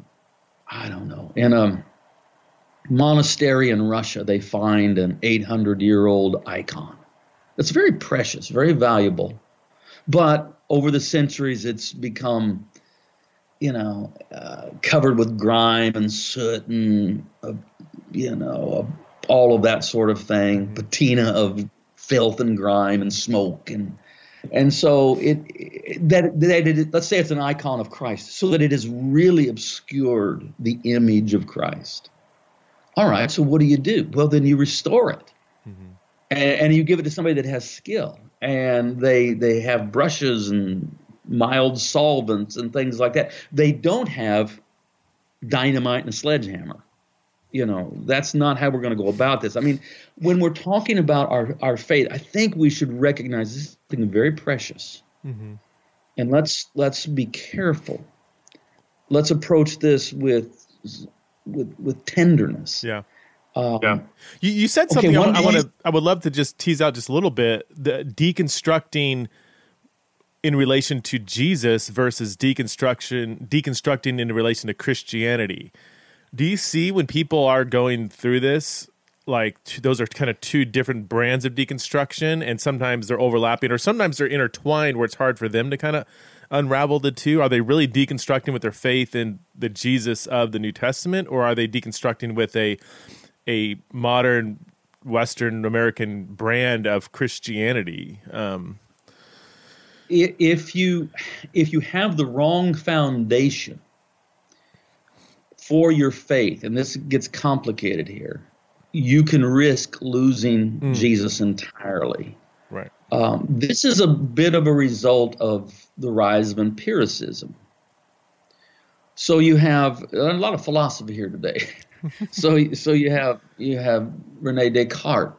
I don't know, in a monastery in Russia, they find an eight hundred year old icon. It's very precious, very valuable. But over the centuries, it's become, you know, uh, covered with grime and soot and, uh, you know, uh, all of that sort of thing, mm-hmm. patina of filth and grime and smoke. And and so it, it that, that it, let's say it's an icon of Christ, so that it has really obscured the image of Christ. All right, so what do you do? Well, then you restore it. Mm-hmm. and, and you give it to somebody that has skill. And they they have brushes and mild solvents and things like that. They don't have dynamite and a sledgehammer. You know, that's not how we're going to go about this. I mean, when we're talking about our, our faith, I think we should recognize this is something very precious. Mm-hmm. And let's let's be careful. Let's approach this with with with tenderness. Yeah. Um, yeah. You, you said something okay, I, I want to. I would love to just tease out just a little bit. The deconstructing in relation to Jesus versus deconstruction, deconstructing in relation to Christianity. Do you see when people are going through this, like t- those are kind of two different brands of deconstruction, and sometimes they're overlapping, or sometimes they're intertwined, where it's hard for them to kind of unravel the two? Are they really deconstructing with their faith in the Jesus of the New Testament, or are they deconstructing with a a modern Western American brand of Christianity? Um, if you if you have the wrong foundation for your faith, and this gets complicated here, you can risk losing mm. Jesus entirely. Right. Um, this is a bit of a result of the rise of empiricism. So you have a lot of philosophy here today. so so you have you have Rene Descartes,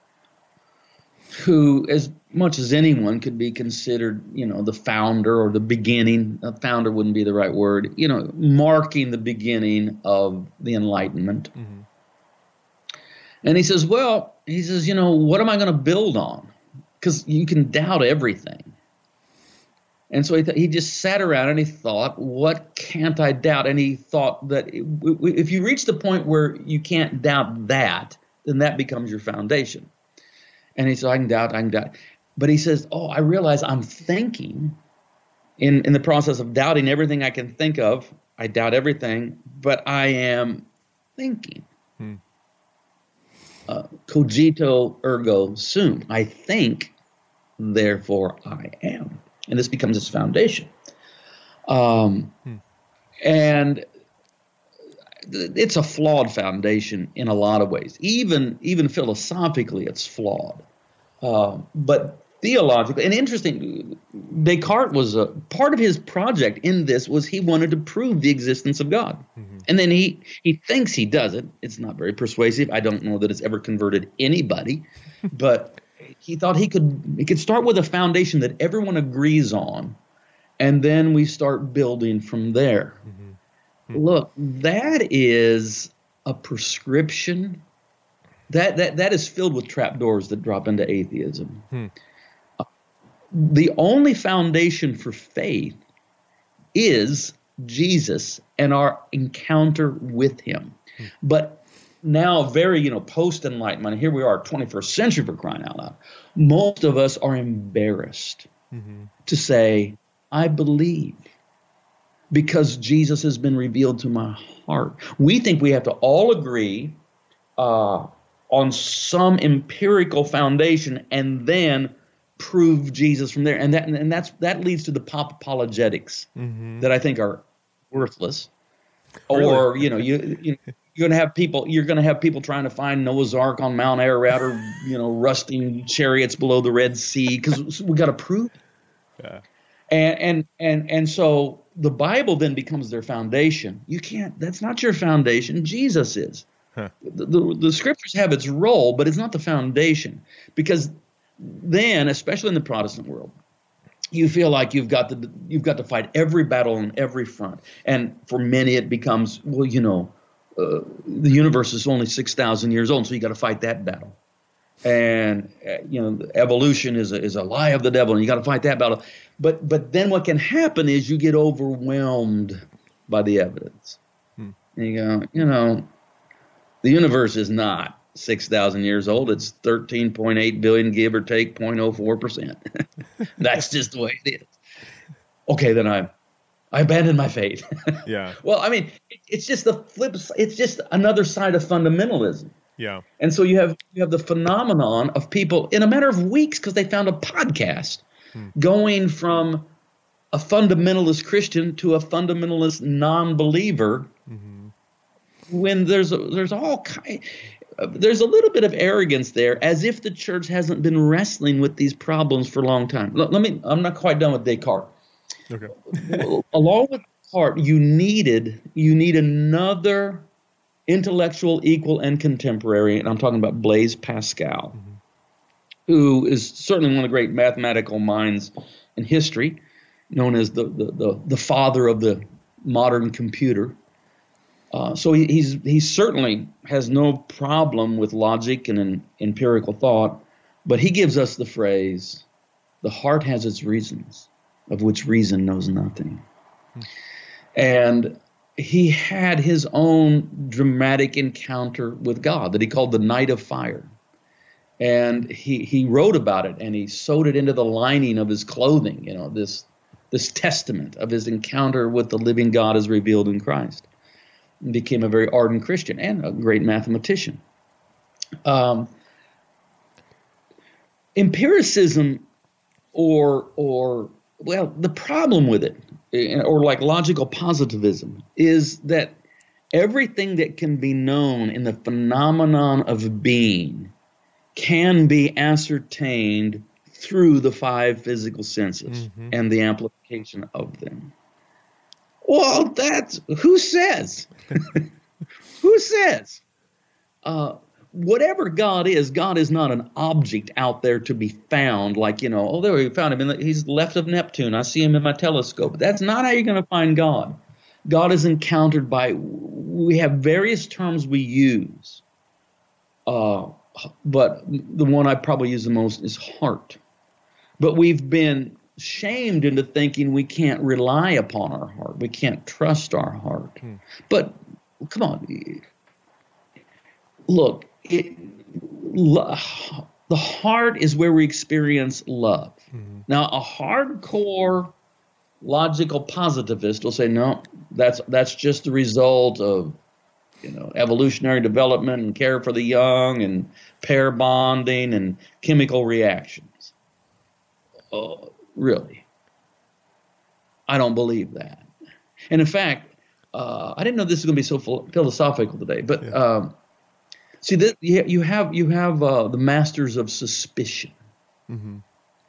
who, as much as anyone, could be considered, you know, the founder or the beginning. A founder wouldn't be the right word. You know, marking the beginning of the Enlightenment. Mm-hmm. And he says, well, he says, you know, what am I going to build on? Because you can doubt everything. And so he, th- he just sat around and he thought, what can't I doubt? And he thought that it, w- if you reach the point where you can't doubt that, then that becomes your foundation. And he said, I can doubt, I can doubt. But he says, oh, I realize I'm thinking in, in the process of doubting everything I can think of. I doubt everything, but I am thinking. Hmm. Uh, cogito ergo sum. I think, therefore I am. And this becomes its foundation. Um, hmm. And it's a flawed foundation in a lot of ways. Even even philosophically, it's flawed. Uh, but theological and interesting. Descartes was a part of his project in this was he wanted to prove the existence of God. Mm-hmm. And then he, he thinks he does it. It's not very persuasive. I don't know that it's ever converted anybody, but he thought he could, he could start with a foundation that everyone agrees on. And then we start building from there. Mm-hmm. Mm-hmm. Look, that is a prescription that, that, that is filled with trapdoors that drop into atheism. Hmm. The only foundation for faith is Jesus and our encounter with him. Hmm. But now very, you know, post-enlightenment, here we are, twenty-first century for crying out loud. Most of us are embarrassed mm-hmm. to say, I believe because Jesus has been revealed to my heart. We think we have to all agree uh, on some empirical foundation and then prove Jesus from there, and that and that's that leads to the pop apologetics mm-hmm. that I think are worthless. Really? Or you know, you, you you're gonna have people you're gonna have people trying to find Noah's Ark on Mount Ararat, or you know, rusting chariots below the Red Sea, because we got to prove. Yeah. And and and and so the Bible then becomes their foundation. You can't. That's not your foundation. Jesus is. Huh. The, the the scriptures have its role, but it's not the foundation, because then, especially in the Protestant world, you feel like you've got to you've got to fight every battle on every front. And for many, it becomes, well, you know, uh, the universe is only six thousand years old, so you got to fight that battle. And uh, you know, evolution is a, is a lie of the devil, and you got to fight that battle. But but then what can happen is you get overwhelmed by the evidence, hmm. and you go, you know, the universe is not six thousand years old. It's thirteen point eight billion, give or take zero point zero four percent. That's just the way it is. Okay, then I I abandon my faith. Yeah. Well, I mean, it, it's just the flip. It's just another side of fundamentalism. Yeah. And so you have you have the phenomenon of people in a matter of weeks, because they found a podcast, hmm. going from a fundamentalist Christian to a fundamentalist non-believer, mm-hmm. when there's a, there's all kind. There's a little bit of arrogance there, as if the church hasn't been wrestling with these problems for a long time. Let, let me. I'm not quite done with Descartes. Okay. Along with Descartes, you needed you need another intellectual equal and contemporary, and I'm talking about Blaise Pascal, mm-hmm. who is certainly one of the great mathematical minds in history, known as the the the, the father of the modern computer. Uh, so he, he's he certainly has no problem with logic and an empirical thought, but he gives us the phrase, "The heart has its reasons, of which reason knows nothing." Hmm. And he had his own dramatic encounter with God that he called the Night of Fire. And he he wrote about it, and he sewed it into the lining of his clothing, you know, this this testament of his encounter with the living God as revealed in Christ. And became a very ardent Christian and a great mathematician. Um, empiricism, or or well, the problem with it, or like logical positivism, is that everything that can be known in the phenomenon of being can be ascertained through the five physical senses mm-hmm. and the amplification of them. Well, that's who says? Who says? Uh, whatever God is, God is not an object out there to be found. Like, you know, oh, there we found him. In the, he's left of Neptune. I see him in my telescope. That's not how you're going to find God. God is encountered by. We have various terms we use, uh, but the one I probably use the most is heart. But we've been shamed into thinking we can't rely upon our heart. We can't trust our heart. Hmm. But come on, look, it, lo, the heart is where we experience love. Mm-hmm. Now, a hardcore logical positivist will say, no, that's that's just the result of, you know, evolutionary development and care for the young and pair bonding and chemical reactions. Oh, really? I don't believe that. And in fact, uh, I didn't know this was going to be so philosophical today. But yeah. um, see, that you have you have uh, the masters of suspicion, mm-hmm.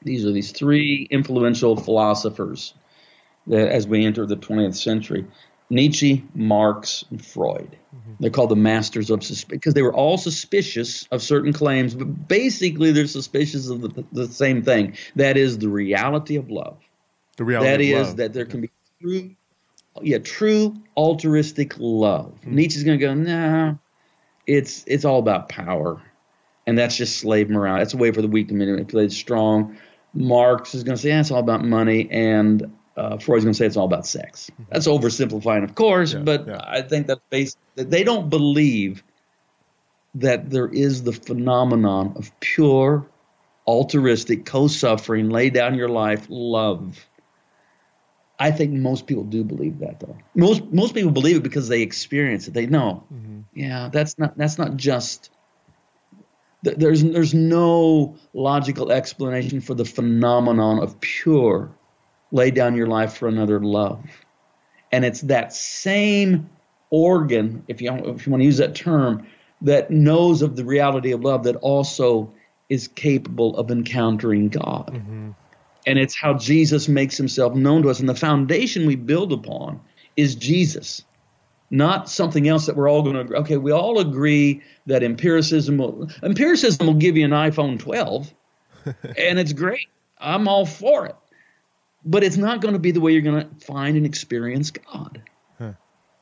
These are these three influential philosophers that, as we enter the twentieth century, Nietzsche, Marx, and Freud. Mm-hmm. They're called the masters of suspicion because they were all suspicious of certain claims, but basically they're suspicious of the, the same thing. That is the reality of love. The reality that of is love. that there can be true, yeah, true altruistic love. Mm-hmm. Nietzsche's going to go, nah, it's it's all about power, and that's just slave morale. That's a way for the weak to manipulate the strong. Marx is going to say, yeah, it's all about money, and Uh, Freud's going to say it's all about sex. That's oversimplifying, of course, yeah, but yeah. I think that's based. They don't believe that there is the phenomenon of pure, altruistic, co-suffering, lay down your life, love. I think most people do believe that, though. Most most people believe it because they experience it. They know, mm-hmm. yeah, that's not that's not just. There's there's no logical explanation for the phenomenon of pure, lay down your life for another love. And it's that same organ, if you, if you want to use that term, that knows of the reality of love that also is capable of encountering God. Mm-hmm. And it's how Jesus makes himself known to us. And the foundation we build upon is Jesus, not something else that we're all going to agree. Okay, we all agree that empiricism will, empiricism will give you an iPhone twelve, and it's great. I'm all for it. But it's not going to be the way you're going to find and experience God. Huh.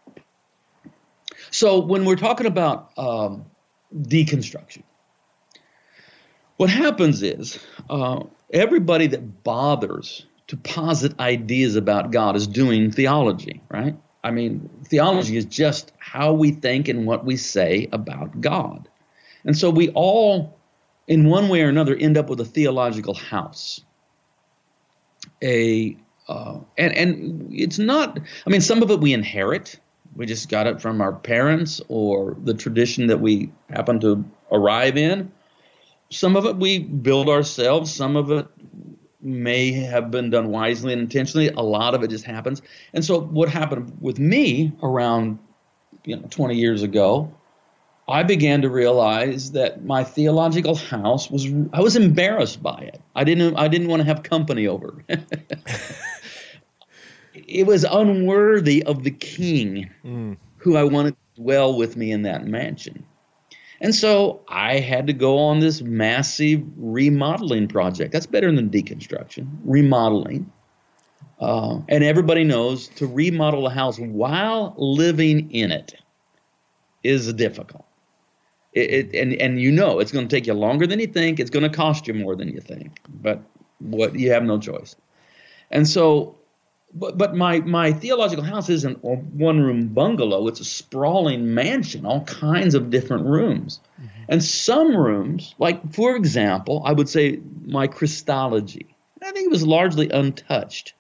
So when we're talking about um, deconstruction, what happens is uh, everybody that bothers to posit ideas about God is doing theology, right? I mean, theology is just how we think and what we say about God. And so we all, in one way or another, end up with a theological house. A uh, and and it's not. I mean, some of it we inherit. We just got it from our parents or the tradition that we happen to arrive in. Some of it we build ourselves. Some of it may have been done wisely and intentionally. A lot of it just happens. And so, what happened with me around, you know, twenty years ago, I began to realize that my theological house was, I was embarrassed by it. I didn't, I didn't want to have company over. It was unworthy of the king mm. who I wanted to dwell with me in that mansion. And so I had to go on this massive remodeling project. That's better than deconstruction, remodeling. Uh, and everybody knows to remodel a house while living in it is difficult. It, it, and, and you know it's going to take you longer than you think. It's going to cost you more than you think. But what you have no choice. And so, but but my my theological house isn't a one-room bungalow. It's a sprawling mansion, all kinds of different rooms. Mm-hmm. And some rooms, like, for example, I would say my Christology, I think it was largely untouched.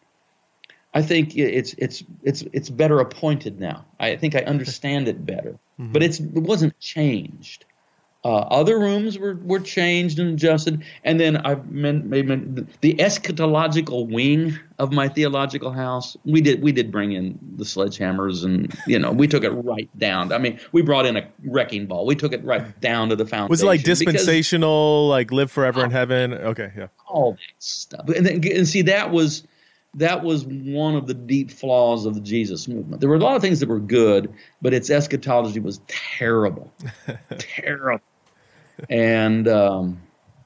I think it's it's it's it's better appointed now. I think I understand it better, mm-hmm. but it's it wasn't changed. Uh, other rooms were, were changed and adjusted, and then I've meant, maybe the eschatological wing of my theological house. We did we did bring in the sledgehammers, and you know we took it right down. I mean, we brought in a wrecking ball. We took it right down to the foundation. Was it like dispensational, because, like live forever oh, in heaven? Okay, yeah, all that stuff. And, then, and see, that was. That was one of the deep flaws of the Jesus movement. There were a lot of things that were good, but its eschatology was terrible, terrible. And um,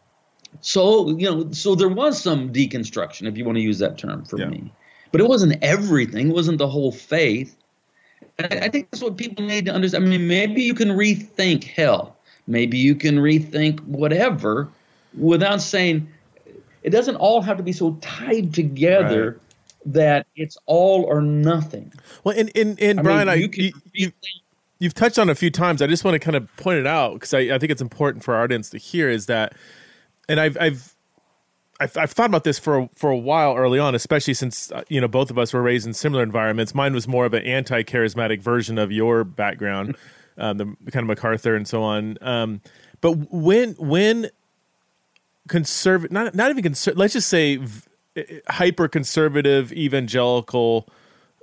so, you know, so there was some deconstruction, if you want to use that term for yeah. me. But it wasn't everything. It wasn't the whole faith. And I, I think that's what people need to understand. I mean, maybe you can rethink hell. Maybe you can rethink whatever without saying – it doesn't all have to be so tied together right. that it's all or nothing. Well, and, and, and I Brian, mean, you I, you, you, you've touched on it a few times. I just want to kind of point it out because I, I think it's important for our audience to hear is that, and I've I've I've, I've thought about this for a, for a while early on, especially since uh, you know both of us were raised in similar environments. Mine was more of an anti-charismatic version of your background, um, the kind of MacArthur and so on. Um, but when when conservative, not not even conservative, let's just say v- hyper conservative evangelical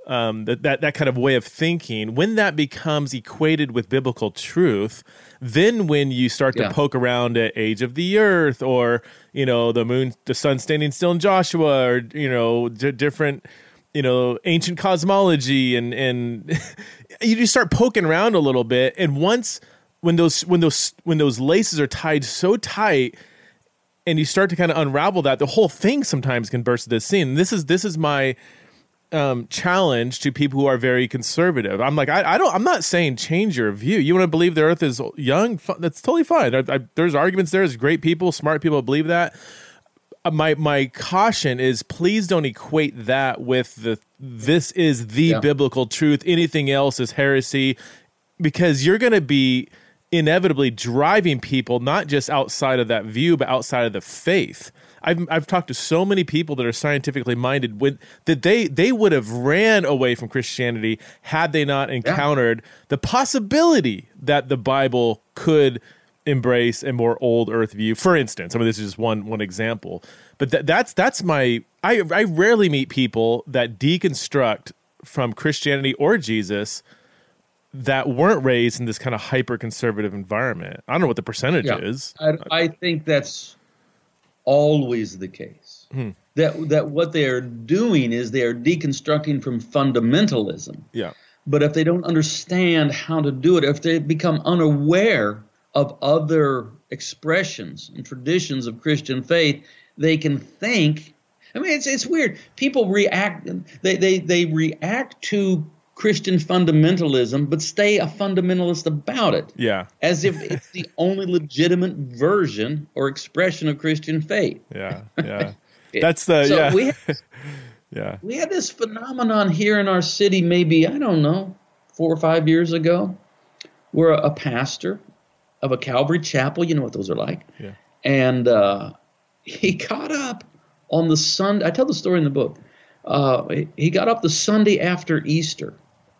um, that, that that kind of way of thinking, when that becomes equated with biblical truth, then when you start to yeah. poke around at age of the earth, or you know the moon, the sun standing still in Joshua, or you know d- different, you know ancient cosmology, and and you just start poking around a little bit, and once when those when those when those laces are tied so tight, and you start to kind of unravel that, the whole thing sometimes can burst at the seam. And this is this is my Um, challenge to people who are very conservative. I'm like, I, I don't. I'm not saying change your view. You want to believe the Earth is young? That's totally fine. I, I, there's arguments there. There's great people, smart people who believe that. Uh, my my caution is, please don't equate that with the this is the yeah. biblical truth. Anything else is heresy, because you're going to be inevitably driving people not just outside of that view, but outside of the faith. I've I've talked to so many people that are scientifically minded with, that they they would have ran away from Christianity had they not encountered yeah. the possibility that the Bible could embrace a more old earth view. For instance, I mean, this is just one one example, but that, that's that's my I I rarely meet people that deconstruct from Christianity or Jesus that weren't raised in this kind of hyper conservative environment. I don't know what the percentage yeah. is. I, I think that's always the case. Hmm. That that what they are doing is they are deconstructing from fundamentalism. Yeah. But if they don't understand how to do it, if they become unaware of other expressions and traditions of Christian faith, they can think. I mean, it's it's weird. People react. They they they react to Christian fundamentalism, but stay a fundamentalist about it. Yeah. As if it's the only legitimate version or expression of Christian faith. Yeah, yeah. That's the, so yeah. We had, yeah. We had this phenomenon here in our city maybe, I don't know, four or five years ago, where a, a pastor of a Calvary chapel, you know what those are like, yeah. and uh, he got up on the Sunday, I tell the story in the book, uh, he, he got up the Sunday after Easter.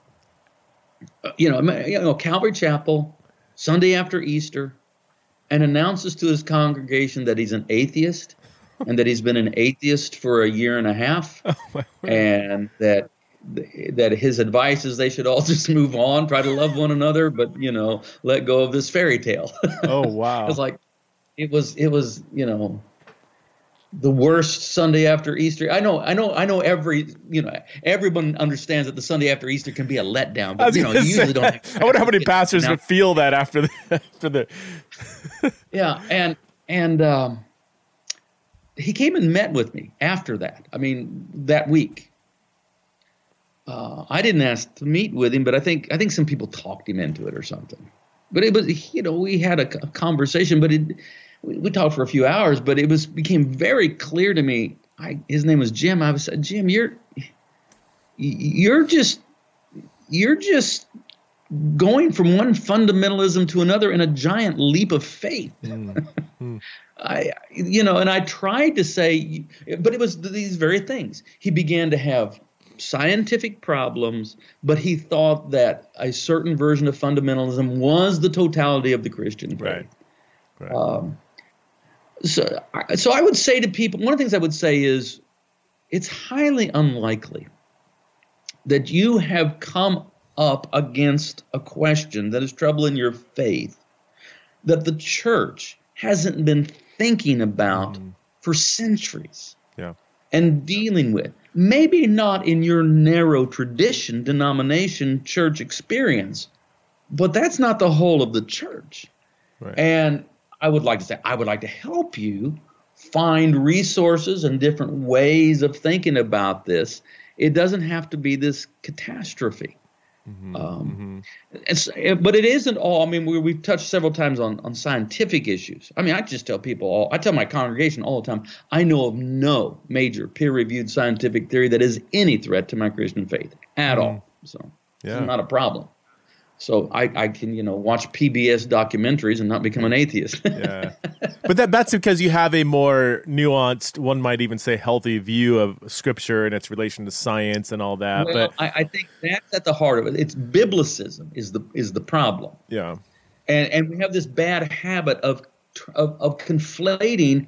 You know, you know, Calvary Chapel, Sunday after Easter, and announces to his congregation that he's an atheist, and that he's been an atheist for a year and a half, oh, and that that his advice is they should all just move on, try to love one another, but you know, let go of this fairy tale. Oh wow! It was like, it was it was you know. The worst Sunday after Easter. I know, I know, I know. Every you know, everyone understands that the Sunday after Easter can be a letdown. But you know, you usually don't. I wonder how many pastors would feel that after the after the. Yeah, and and um, he came and met with me after that. I mean, that week. Uh, I didn't ask to meet with him, but I think I think some people talked him into it or something. But it was, you know, we had a, a conversation, but it. We, we talked for a few hours, but it was became very clear to me. I, his name was Jim. I was said, Jim, you're you're just you're just going from one fundamentalism to another in a giant leap of faith. Mm-hmm. I, you know, and I tried to say, but it was these very things. He began to have scientific problems, but he thought that a certain version of fundamentalism was the totality of the Christian faith. Right. Right. Um, So, so I would say to people, one of the things I would say is it's highly unlikely that you have come up against a question that is troubling your faith that the church hasn't been thinking about mm. for centuries yeah. and dealing with. Maybe not in your narrow tradition, denomination, church experience, but that's not the whole of the church. Right. And I would like to say, I would like to help you find resources and different ways of thinking about this. It doesn't have to be this catastrophe. Mm-hmm, um, mm-hmm. It's, but it isn't all. I mean, we, we've touched several times on, on scientific issues. I mean, I just tell people, all, I tell my congregation all the time, I know of no major peer-reviewed scientific theory that is any threat to my Christian faith at mm-hmm. all. So yeah. It's not a problem. So I, I can, you know, watch P B S documentaries and not become an atheist. Yeah, but that that's because you have a more nuanced, one might even say healthy view of Scripture and its relation to science and all that. Well, but I, I think that's at the heart of it. It's biblicism is the is the problem. Yeah, and and we have this bad habit of of, of conflating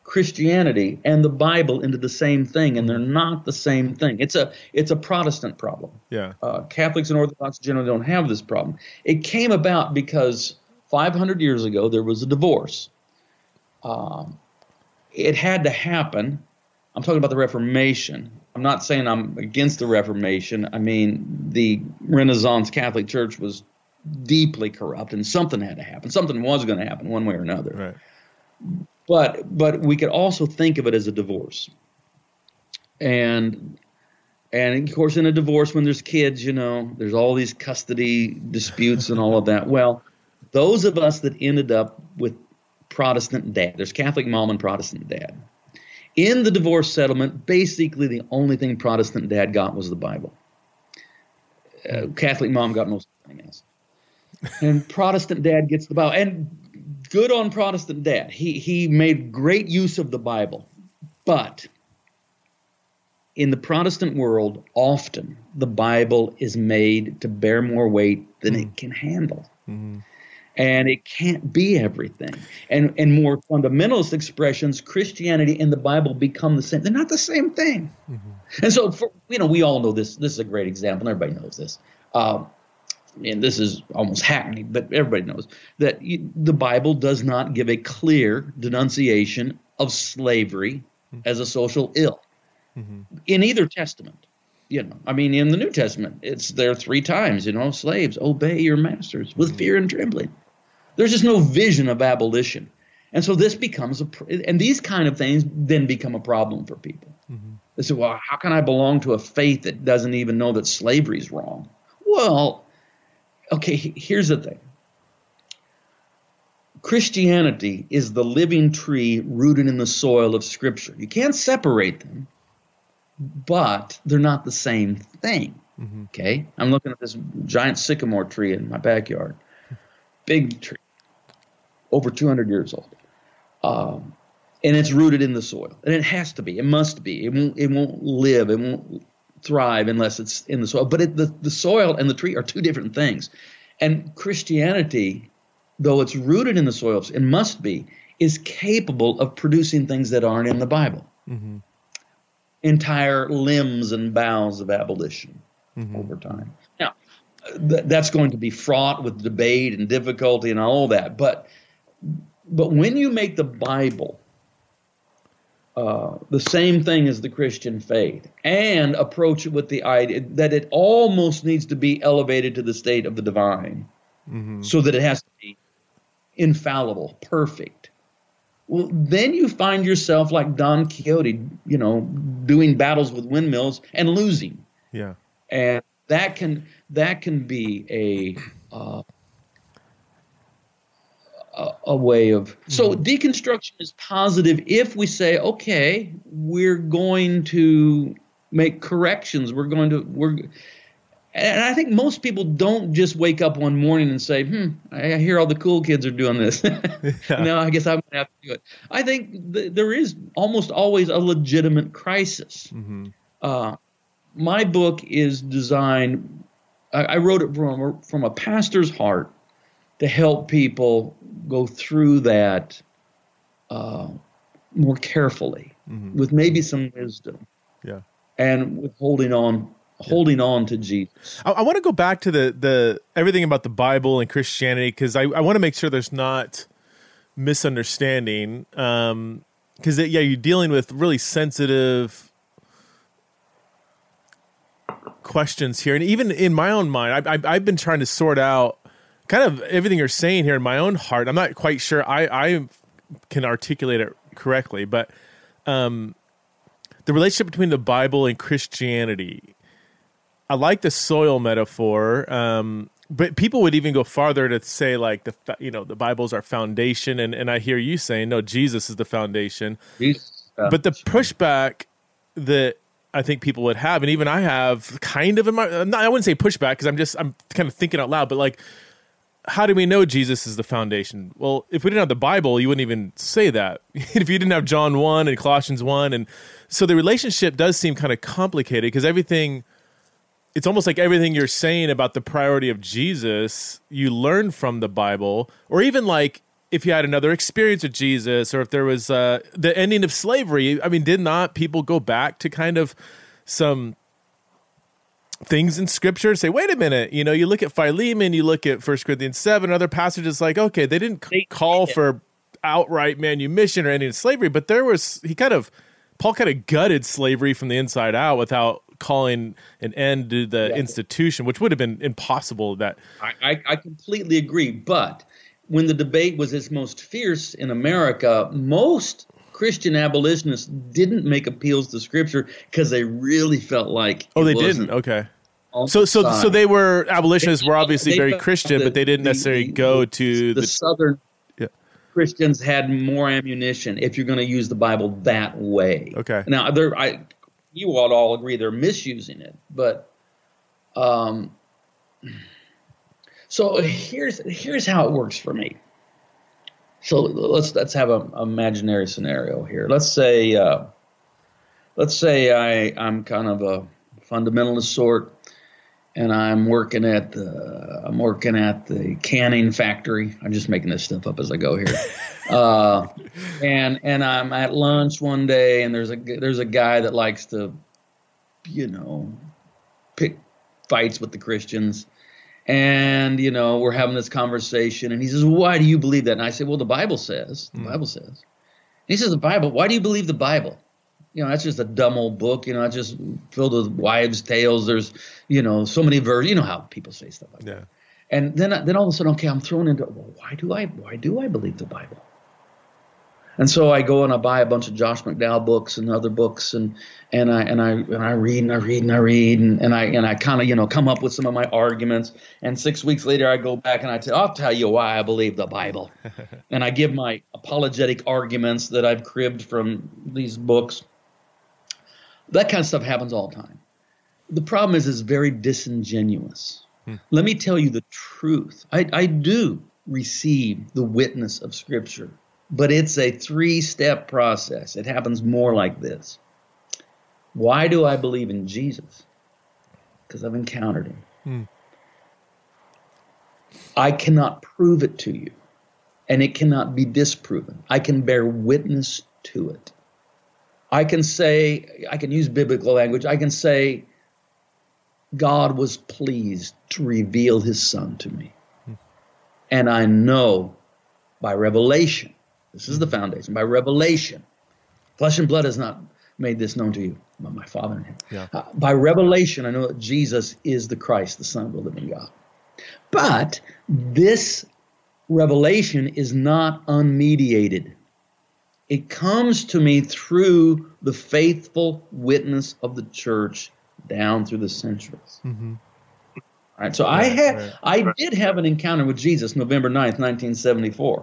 Christianity and the Bible into the same thing, and they're not the same thing. It's a it's a Protestant problem. Yeah, uh, Catholics and Orthodox generally don't have this problem. It came about because five hundred years ago there was a divorce. Um, it had to happen. I'm talking about the Reformation. I'm not saying I'm against the Reformation. I mean, the Renaissance Catholic Church was deeply corrupt, and something had to happen. Something was going to happen one way or another. Right. But but we could also think of it as a divorce. And and of course, in a divorce, when there's kids, you know, there's all these custody disputes and all of that. Well, those of us that ended up with Protestant dad, there's Catholic mom and Protestant dad. In the divorce settlement, basically the only thing Protestant dad got was the Bible. Uh, Catholic mom got most everything else. And Protestant dad gets the Bible. And good on Protestant dad. He he made great use of the Bible. But in the Protestant world, often the Bible is made to bear more weight than mm. it can handle. Mm-hmm. And it can't be everything. And and more fundamentalist expressions, Christianity and the Bible become the same. They're not the same thing. Mm-hmm. And so, for, you know, we all know this. This is a great example. Everybody knows this. Um, and this is almost hackneyed, but everybody knows that you, the Bible does not give a clear denunciation of slavery mm-hmm. as a social ill mm-hmm. in either testament. You know, I mean, in the New Testament, it's there three times, you know, slaves, obey your masters with mm-hmm. fear and trembling. There's just no vision of abolition. And so this becomes a, and these kind of things then become a problem for people. Mm-hmm. They say, well, how can I belong to a faith that doesn't even know that slavery is wrong? Well, okay, here's the thing. Christianity is the living tree rooted in the soil of Scripture. You can't separate them, but they're not the same thing. Mm-hmm. Okay? I'm looking at this giant sycamore tree in my backyard. Big tree, over two hundred years old. Um, and it's rooted in the soil. And it has to be. It must be. It won't, it won't live. It won't thrive unless it's in the soil. But it, the, the soil and the tree are two different things. And Christianity, though it's rooted in the soil, it must be, is capable of producing things that aren't in the Bible. Mm-hmm. Entire limbs and boughs of abolition mm-hmm. over time. Now, th- that's going to be fraught with debate and difficulty and all that. But but when you make the Bible uh, the same thing as the Christian faith and approach it with the idea that it almost needs to be elevated to the state of the divine mm-hmm. so that it has to be infallible, perfect. Well, then you find yourself like Don Quixote, you know, doing battles with windmills and losing. Yeah. And that can that can be a uh, a, a way of so mm-hmm. deconstruction is positive if we say, okay, we're going to make corrections. We're going to we're and I think most people don't just wake up one morning and say, hmm, I hear all the cool kids are doing this. yeah. No, I guess I'm going to have to do it. I think th- there is almost always a legitimate crisis. Mm-hmm. Uh, my book is designed, I, I wrote it from a, from a pastor's heart to help people go through that uh, more carefully mm-hmm. with maybe some wisdom. Yeah. And with holding on holding on to Jesus. I, I want to go back to the the everything about the Bible and Christianity because I, I want to make sure there's not misunderstanding. Um, because yeah, you're dealing with really sensitive questions here, and even in my own mind, I, I, I've been trying to sort out kind of everything you're saying here in my own heart. I'm not quite sure I I can articulate it correctly, but um, the relationship between the Bible and Christianity. I like the soil metaphor, um, but people would even go farther to say like the you know the Bible's our foundation, and, and I hear you saying no, Jesus is the foundation. Jesus, uh, but the pushback that I think people would have, and even I have, kind of in my not, I wouldn't say pushback because I'm just I'm kind of thinking out loud, but like, how do we know Jesus is the foundation? Well, if we didn't have the Bible, you wouldn't even say that. If you didn't have John one and Colossians one, and so the relationship does seem kind of complicated because everything. It's almost like everything you're saying about the priority of Jesus, you learn from the Bible, or even like if you had another experience with Jesus, or if there was uh, the ending of slavery. I mean, did not people go back to kind of some things in Scripture and say, wait a minute, you know, you look at Philemon, you look at First Corinthians seven, other passages like, okay, they didn't c- call for outright manumission or ending slavery, but there was, he kind of, Paul kind of gutted slavery from the inside out without calling an end to the yeah. institution, which would have been impossible. That I, I, I completely agree. But when the debate was its most fierce in America, most Christian abolitionists didn't make appeals to Scripture because they really felt like oh, they didn't. Okay, so so side. so they were abolitionists were obviously very Christian, the, but they didn't the, necessarily the, go to the, the Southern. Christians had more ammunition if you're going to use the Bible that way. Okay. Now, there, I, you ought all agree they're misusing it, but um, so here's here's how it works for me. So let's let's have an imaginary scenario here. Let's say uh, let's say I I'm kind of a fundamentalist sort. And I'm working at the I'm working at the canning factory. I'm just making this stuff up as I go here. Uh, and and I'm at lunch one day, and there's a there's a guy that likes to, you know, pick fights with the Christians. And you know, we're having this conversation, and he says, "Why do you believe that?" And I say, "Well, the Bible says. The mm. Bible says." And he says, "The Bible. Why do you believe the Bible?" You know, that's just a dumb old book. You know, it's just filled with wives' tales. There's, you know, so many verses. You know how people say stuff like yeah. that. And then, then all of a sudden, okay, I'm thrown into, well, why do I, why do I believe the Bible? And so I go and I buy a bunch of Josh McDowell books and other books, and and I and I and I read and I read and I read and, and I and I kind of you know come up with some of my arguments. And six weeks later, I go back and I tell, I'll tell you why I believe the Bible, and I give my apologetic arguments that I've cribbed from these books. That kind of stuff happens all the time. The problem is, it's very disingenuous. Hmm. Let me tell you the truth. I, I do receive the witness of Scripture, but it's a three-step process. It happens more like this. Why do I believe in Jesus? Because I've encountered him. Hmm. I cannot prove it to you, and it cannot be disproven. I can bear witness to it. I can say, I can use biblical language. I can say, God was pleased to reveal his Son to me. Hmm. And I know by revelation, this is the foundation, by revelation, flesh and blood has not made this known to you, but my Father in heaven. Yeah. Uh, by revelation, I know that Jesus is the Christ, the Son of the living God. But this revelation is not unmediated. It comes to me through the faithful witness of the church down through the centuries. Mm-hmm. All right, so right, I had, right. I did have an encounter with Jesus November ninth, nineteen seventy-four.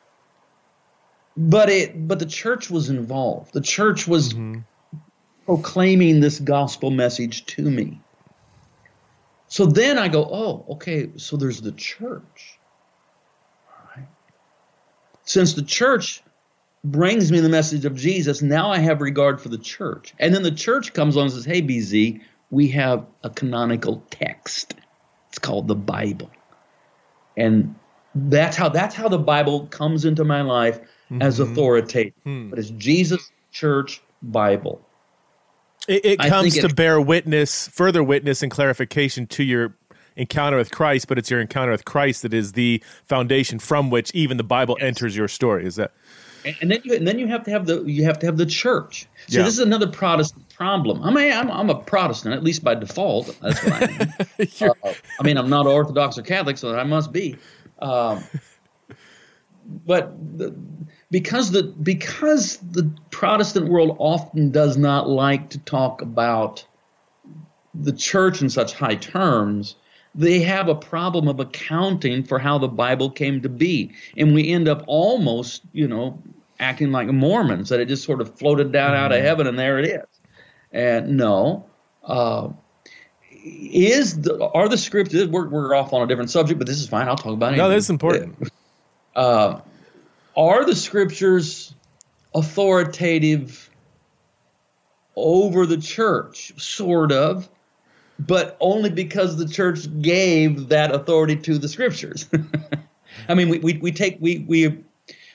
But it, but the church was involved. The church was mm-hmm. proclaiming this gospel message to me. So then I go, oh, okay, so there's the church. All right. Since the church brings me the message of Jesus, now I have regard for the church. And then the church comes along and says, hey, B Z, we have a canonical text. It's called the Bible. And that's how that's how the Bible comes into my life mm-hmm. as authoritative. Mm-hmm. But it's Jesus, church, Bible. It, it comes to it, bear witness, further witness and clarification to your encounter with Christ, but it's your encounter with Christ that is the foundation from which even the Bible yes. enters your story. Is that? And then you and then you have to have the you have to have the church. So yeah. this is another Protestant problem. I mean, I'm I'm a Protestant, at least by default. That's what I am. uh, I mean, I'm not Orthodox or Catholic, so I must be. Um, but the, because the because the Protestant world often does not like to talk about the church in such high terms, they have a problem of accounting for how the Bible came to be. And we end up almost, you know, acting like Mormons, that it just sort of floated down mm-hmm. out of heaven and there it is. And no, uh, is the, are the scriptures, we're, we're off on a different subject, but this is fine. I'll talk about it. No, that's important. Uh, are the scriptures authoritative over the church? Sort of. But only because the church gave that authority to the scriptures. I mean, we, we we take we we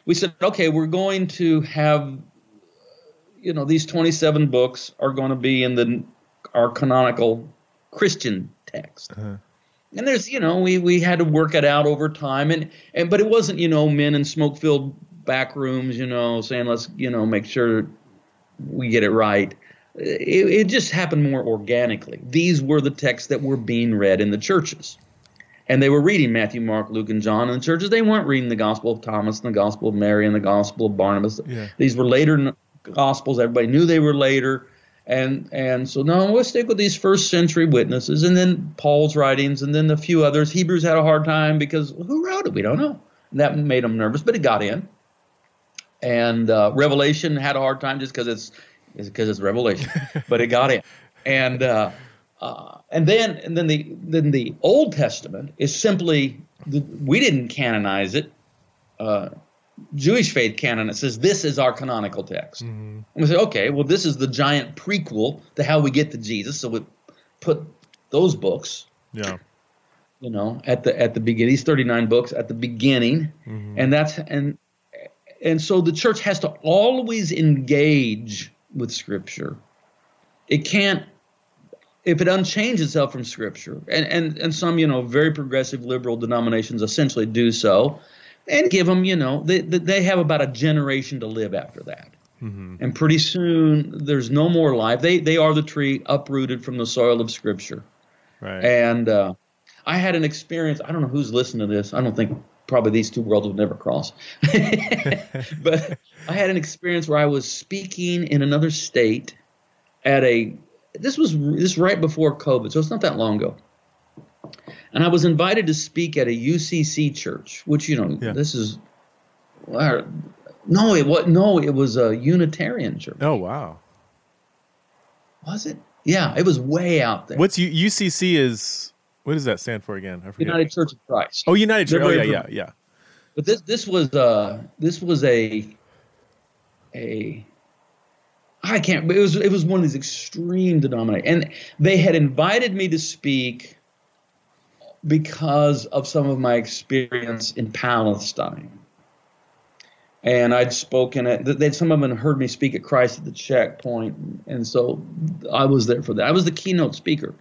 we said, okay, we're going to have, you know, these twenty-seven books are going to be in the our canonical Christian text. Uh-huh. And there's, you know, we, we had to work it out over time. And, and but it wasn't, you know, men in smoke-filled back rooms, you know, saying, let's, you know, make sure we get it right. It, it just happened more organically. These were the texts that were being read in the churches. And they were reading Matthew, Mark, Luke, and John in the churches. They weren't reading the Gospel of Thomas and the Gospel of Mary and the Gospel of Barnabas. Yeah. These were later Gospels. Everybody knew they were later. And and so, no, we'll stick with these first century witnesses, and then Paul's writings, and then a few others. Hebrews had a hard time because who wrote it? We don't know. And that made them nervous, but it got in. And uh, Revelation had a hard time just because it's because it's, it's Revelation, but it got in. And uh, uh, and then and then the then the Old Testament is simply the, we didn't canonize it. Uh, Jewish faith canon, it says this is our canonical text. Mm-hmm. And we say, okay, well, this is the giant prequel to how we get to Jesus. So we put those books, yeah, you know, at the at the beginning. These thirty-nine books at the beginning, mm-hmm. and that's and and so the church has to always engage with Scripture. It can't if it unchanges itself from Scripture, and and and some, you know, very progressive liberal denominations essentially do so. And give them, you know, they they have about a generation to live after that. Mm-hmm. And pretty soon there's no more life. They they are the tree uprooted from the soil of Scripture. Right. And uh, I had an experience. I don't know who's listening to this. I don't think probably these two worlds would never cross. But I had an experience where I was speaking in another state at a this was this right before COVID, so it's not that long ago. And I was invited to speak at a U C C church, which, you know, yeah. this is well, no, it was no, it was a Unitarian church. Oh, wow. Was it? Yeah, it was way out there. What's U- UCC is? What does that stand for again? I forget. United Church of Christ. Oh, United Church. Oh, yeah, yeah, yeah. But this this was uh this was a a I can't. It was it was one of these extreme denominations, and they had invited me to speak because of some of my experience in Palestine. And I'd spoken at, they, some of them heard me speak at Christ at the Checkpoint, and so I was there for that. I was the keynote speaker.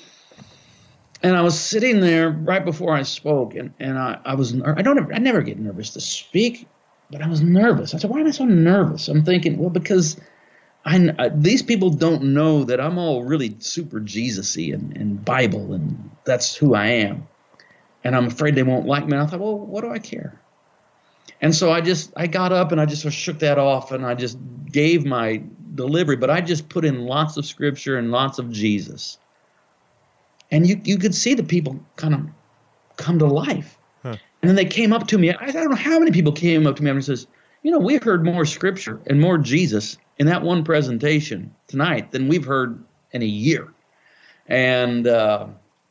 And I was sitting there right before I spoke, and, and I, I was, I don't ever, I never get nervous to speak, but I was nervous. I said, why am I so nervous? I'm thinking, well, because I, I, these people don't know that I'm all really super Jesus-y and, and Bible, and that's who I am. And I'm afraid they won't like me. And I thought, well, what do I care? And so I just, I got up and I just shook that off, and I just gave my delivery, but I just put in lots of Scripture and lots of Jesus. And you, you could see the people kind of come to life. Huh. And then they came up to me. I, I don't know how many people came up to me and says, you know, we heard more Scripture and more Jesus in that one presentation tonight than we've heard in a year. And, uh,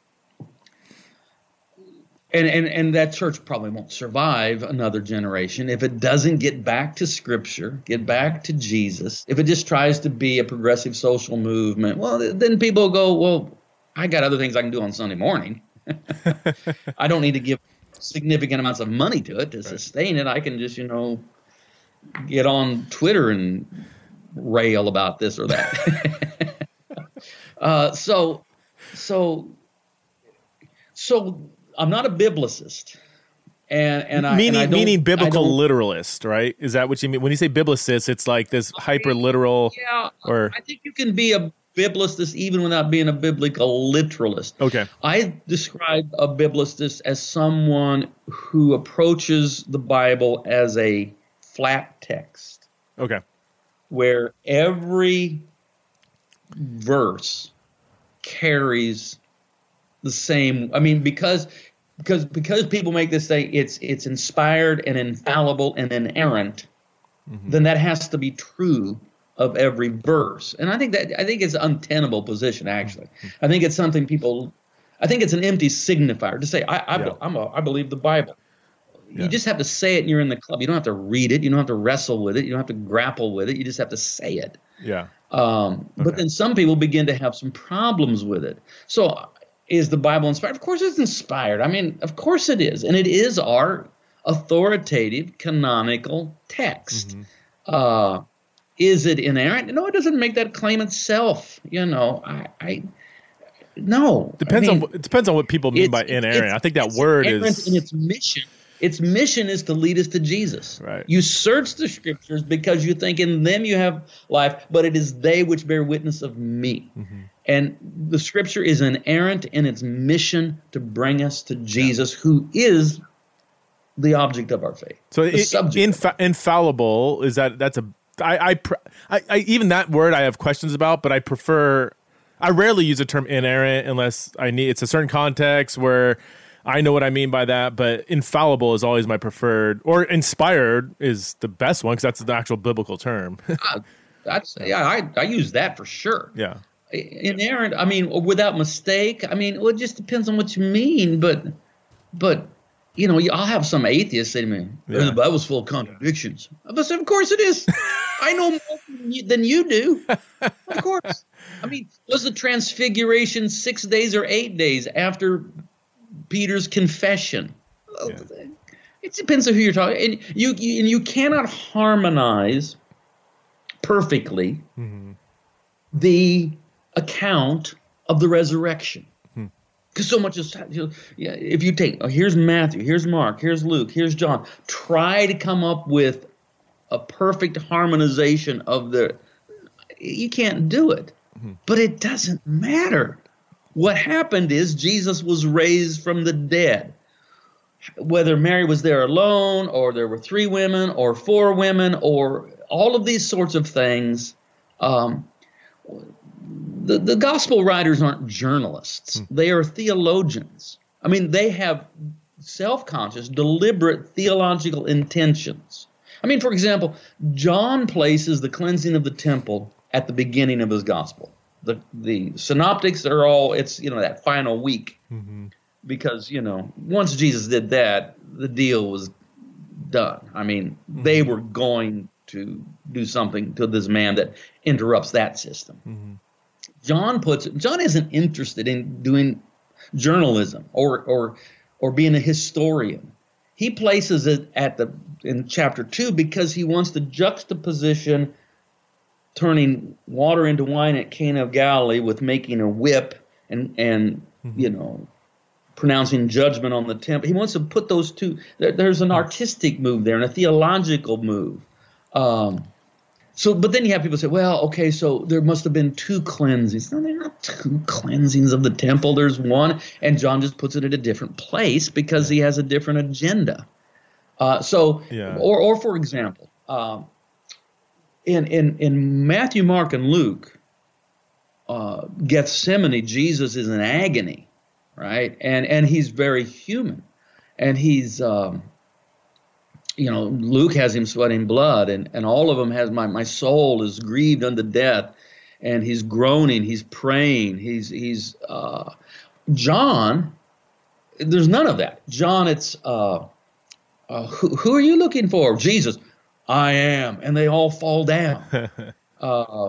and, and, and that church probably won't survive another generation if it doesn't get back to Scripture, get back to Jesus. If it just tries to be a progressive social movement, well, then people go, well, I got other things I can do on Sunday morning. I don't need to give significant amounts of money to it to sustain it. I can just, you know, get on Twitter and rail about this or that. uh, so, so, so I'm not a biblicist, and and I meaning and I meaning biblical literalist, right? Is that what you mean when you say biblicist? It's like this hyper literal. Yeah, or I think you can be a biblicist even without being a biblical literalist. Okay, I describe a biblicist as someone who approaches the Bible as a flat text. Okay. Where every verse carries the same. I mean, because because because people make this say it's it's inspired and infallible and inerrant, mm-hmm. then that has to be true of every verse. And I think that I think it's an untenable position. Actually, mm-hmm. I think it's something people. I think it's an empty signifier to say I I, yeah. I'm a, I believe the Bible. You yeah. just have to say it and you're in the club. You don't have to read it. You don't have to wrestle with it. You don't have to grapple with it. You just have to say it. Yeah. Um, okay. But then some people begin to have some problems with it. So is the Bible inspired? Of course it's inspired. I mean, of course it is. And it is our authoritative canonical text. Mm-hmm. Uh, is it inerrant? No, it doesn't make that claim itself. You know, I, I no. Depends I mean, on it depends on what people mean by inerrant. I think that word is in its mission. Its mission is to lead us to Jesus. Right. You search the scriptures because you think in them you have life, but it is they which bear witness of me. Mm-hmm. And the scripture is inerrant in its mission to bring us to Jesus, yeah. who is the object of our faith. So it, infa- infallible is that that's a I, I, I, I even that word I have questions about, but I prefer I rarely use the term inerrant unless I need it's a certain context where I know what I mean by that, but infallible is always my preferred, or inspired is the best one because that's the actual biblical term. uh, that's yeah, I, I use that for sure. Yeah, inerrant. I mean, without mistake. I mean, well, it just depends on what you mean. But, but you know, I'll have some atheists say to me, yeah. "The Bible's full of contradictions." I say, "Of course it is. I know more than you, than you do. Of course. I mean, was the transfiguration six days or eight days after Peter's confession? Yeah. It depends on who you're talking. And you, you and you cannot harmonize perfectly mm-hmm. the account of the resurrection, because hmm. so much is. You know, yeah, if you take oh, here's Matthew, here's Mark, here's Luke, here's John. Try to come up with a perfect harmonization of the. You can't do it, mm-hmm. but it doesn't matter. What happened is Jesus was raised from the dead. Whether Mary was there alone, or there were three women, or four women, or all of these sorts of things, um, the, the gospel writers aren't journalists. Mm. They are theologians. I mean, they have self-conscious, deliberate theological intentions. I mean, for example, John places the cleansing of the temple at the beginning of his gospel. The the synoptics are all, it's, you know, that final week. Mm-hmm. Because, you know, once Jesus did that, the deal was done. I mean, mm-hmm. they were going to do something to this man that interrupts that system. Mm-hmm. John puts it, John isn't interested in doing journalism or or or being a historian. He places it at the in chapter two because he wants the juxtaposition turning water into wine at Cana of Galilee with making a whip and, and mm-hmm. you know, pronouncing judgment on the temple. He wants to put those two. There, there's an artistic move there and a theological move. Um, so, but then you have people say, well, okay, so there must have been two cleansings. No, there are not two cleansings of the temple. There's one, and John just puts it at a different place because he has a different agenda. Uh, so, yeah. or, or for example, um, In, in in Matthew, Mark, and Luke, uh, Gethsemane, Jesus is in agony, right? And and he's very human, and he's, um, you know, Luke has him sweating blood, and, and all of them has my my soul is grieved unto death, and he's groaning, he's praying, he's he's uh, John. There's none of that. John, it's uh, uh, who, who are you looking for? Jesus. I am, and they all fall down. uh,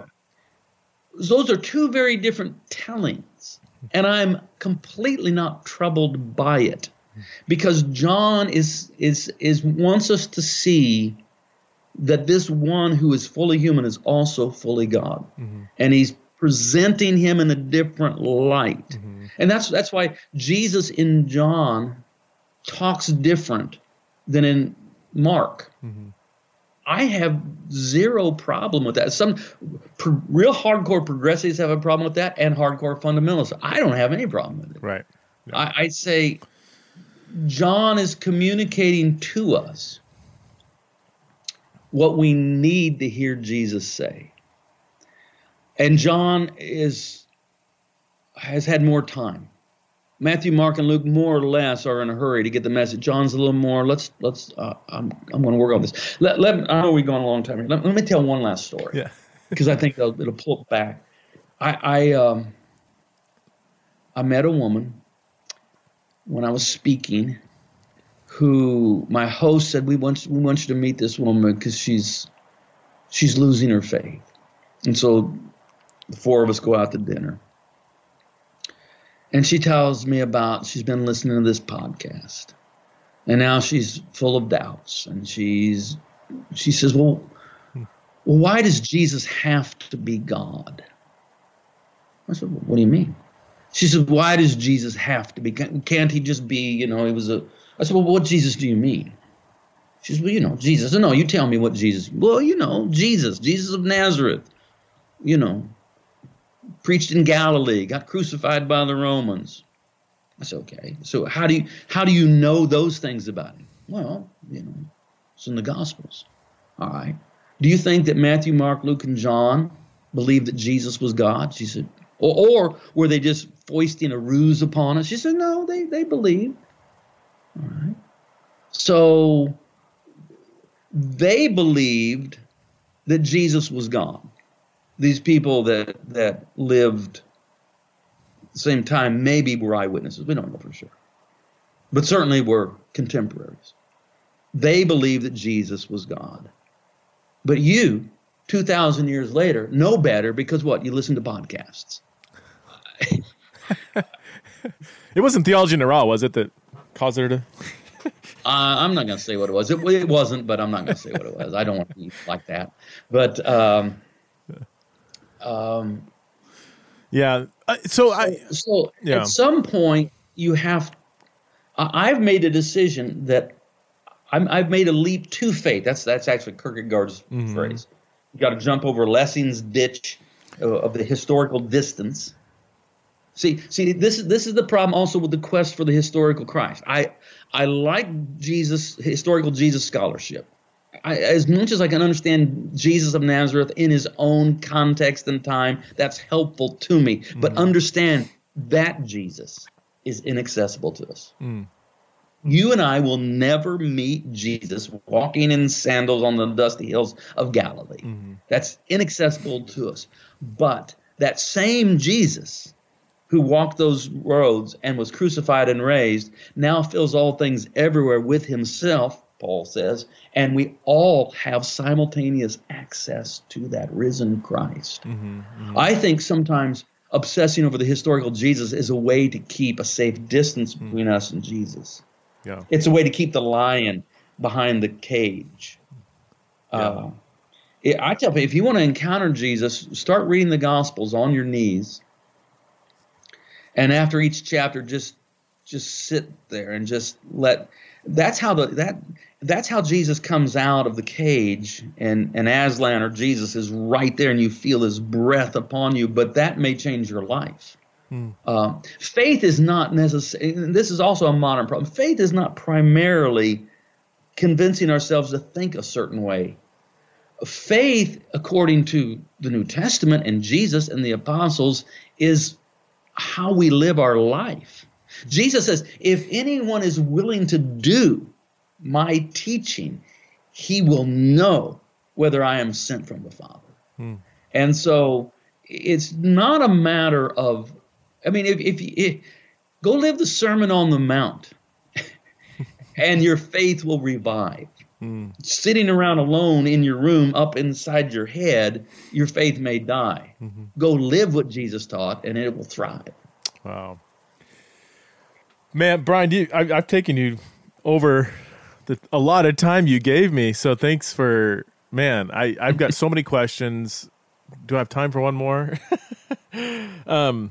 those are two very different tellings, and I'm completely not troubled by it, because John is is is wants us to see that this one who is fully human is also fully God, mm-hmm. and he's presenting him in a different light, mm-hmm. and that's that's why Jesus in John talks different than in Mark. Mm-hmm. I have zero problem with that. Some pro- real hardcore progressives have a problem with that, and hardcore fundamentalists. I don't have any problem with it. Right. Yeah. I, I say John is communicating to us what we need to hear Jesus say. And John is has had more time. Matthew, Mark, and Luke more or less are in a hurry to get the message. John's a little more. Let's let's. Uh, I'm I'm going to work on this. Let, let I know we've gone a long time here. Let, let me tell one last story. Yeah. Because I think it'll, it'll pull it back. I I um I met a woman when I was speaking, who my host said we want we want you to meet this woman because she's she's losing her faith, and so the four of us go out to dinner. And she tells me about, she's been listening to this podcast. And now she's full of doubts. And she's she says, well, well, why does Jesus have to be God? I said, well, what do you mean? She said, why does Jesus have to be? Can't he just be, you know, he was a, I said, well, what Jesus do you mean? She said, well, you know, Jesus. No, you tell me what Jesus, well, you know, Jesus, Jesus of Nazareth, you know, preached in Galilee, got crucified by the Romans. I said, okay, so how do you, how do you know those things about him? Well, you know, it's in the Gospels. All right. Do you think that Matthew, Mark, Luke, and John believed that Jesus was God? She said, or, or were they just foisting a ruse upon us? She said, no, they, they believed. All right. So they believed that Jesus was God. These people that, that lived at the same time maybe were eyewitnesses. We don't know for sure. But certainly were contemporaries. They believed that Jesus was God. But you, two thousand years later, know better because what? You listen to podcasts. It wasn't Theology in the Raw, was it, that caused her to... uh, I'm not going to say what it was. It, it wasn't, but I'm not going to say what it was. I don't want to be like that. But... Um, um, yeah. Uh, so, I... So, yeah. At some point, you have... I've made a decision that I'm, I've made a leap to faith. That's that's actually Kierkegaard's mm-hmm. phrase. You got to jump over Lessing's ditch uh, of the historical distance. See, see, this is this is the problem also with the quest for the historical Christ. I I like Jesus, historical Jesus scholarship. I, as much as I can understand Jesus of Nazareth in his own context and time, that's helpful to me. Mm-hmm. But understand that Jesus is inaccessible to us. Mm. You and I will never meet Jesus walking in sandals on the dusty hills of Galilee. Mm-hmm. That's inaccessible to us. But that same Jesus who walked those roads and was crucified and raised now fills all things everywhere with himself, Paul says, and we all have simultaneous access to that risen Christ. Mm-hmm. Mm-hmm. I think sometimes obsessing over the historical Jesus is a way to keep a safe distance between mm-hmm. us and Jesus. Yeah. It's a way to keep the lion behind the cage. Yeah. Uh, it, I tell people, if you want to encounter Jesus, start reading the Gospels on your knees. And after each chapter, just just sit there and just let. That's how the that that's how Jesus comes out of the cage, and and Aslan or Jesus is right there, and you feel his breath upon you. But that may change your life. Hmm. Uh, faith is not necessary. This is also a modern problem. Faith is not primarily convincing ourselves to think a certain way. Faith, according to the New Testament and Jesus and the apostles, is how we live our life. Jesus says, if anyone is willing to do my teaching, he will know whether I am sent from the Father. Hmm. And so it's not a matter of, I mean, if, if, if go live the Sermon on the Mount and your faith will revive. Hmm. Sitting around alone in your room up inside your head, your faith may die. Mm-hmm. Go live what Jesus taught and it will thrive. Wow. Man, Brian, you, I, I've taken you over the, a lot of time you gave me, so thanks for, man, I, I've got so many questions. Do I have time for one more? um.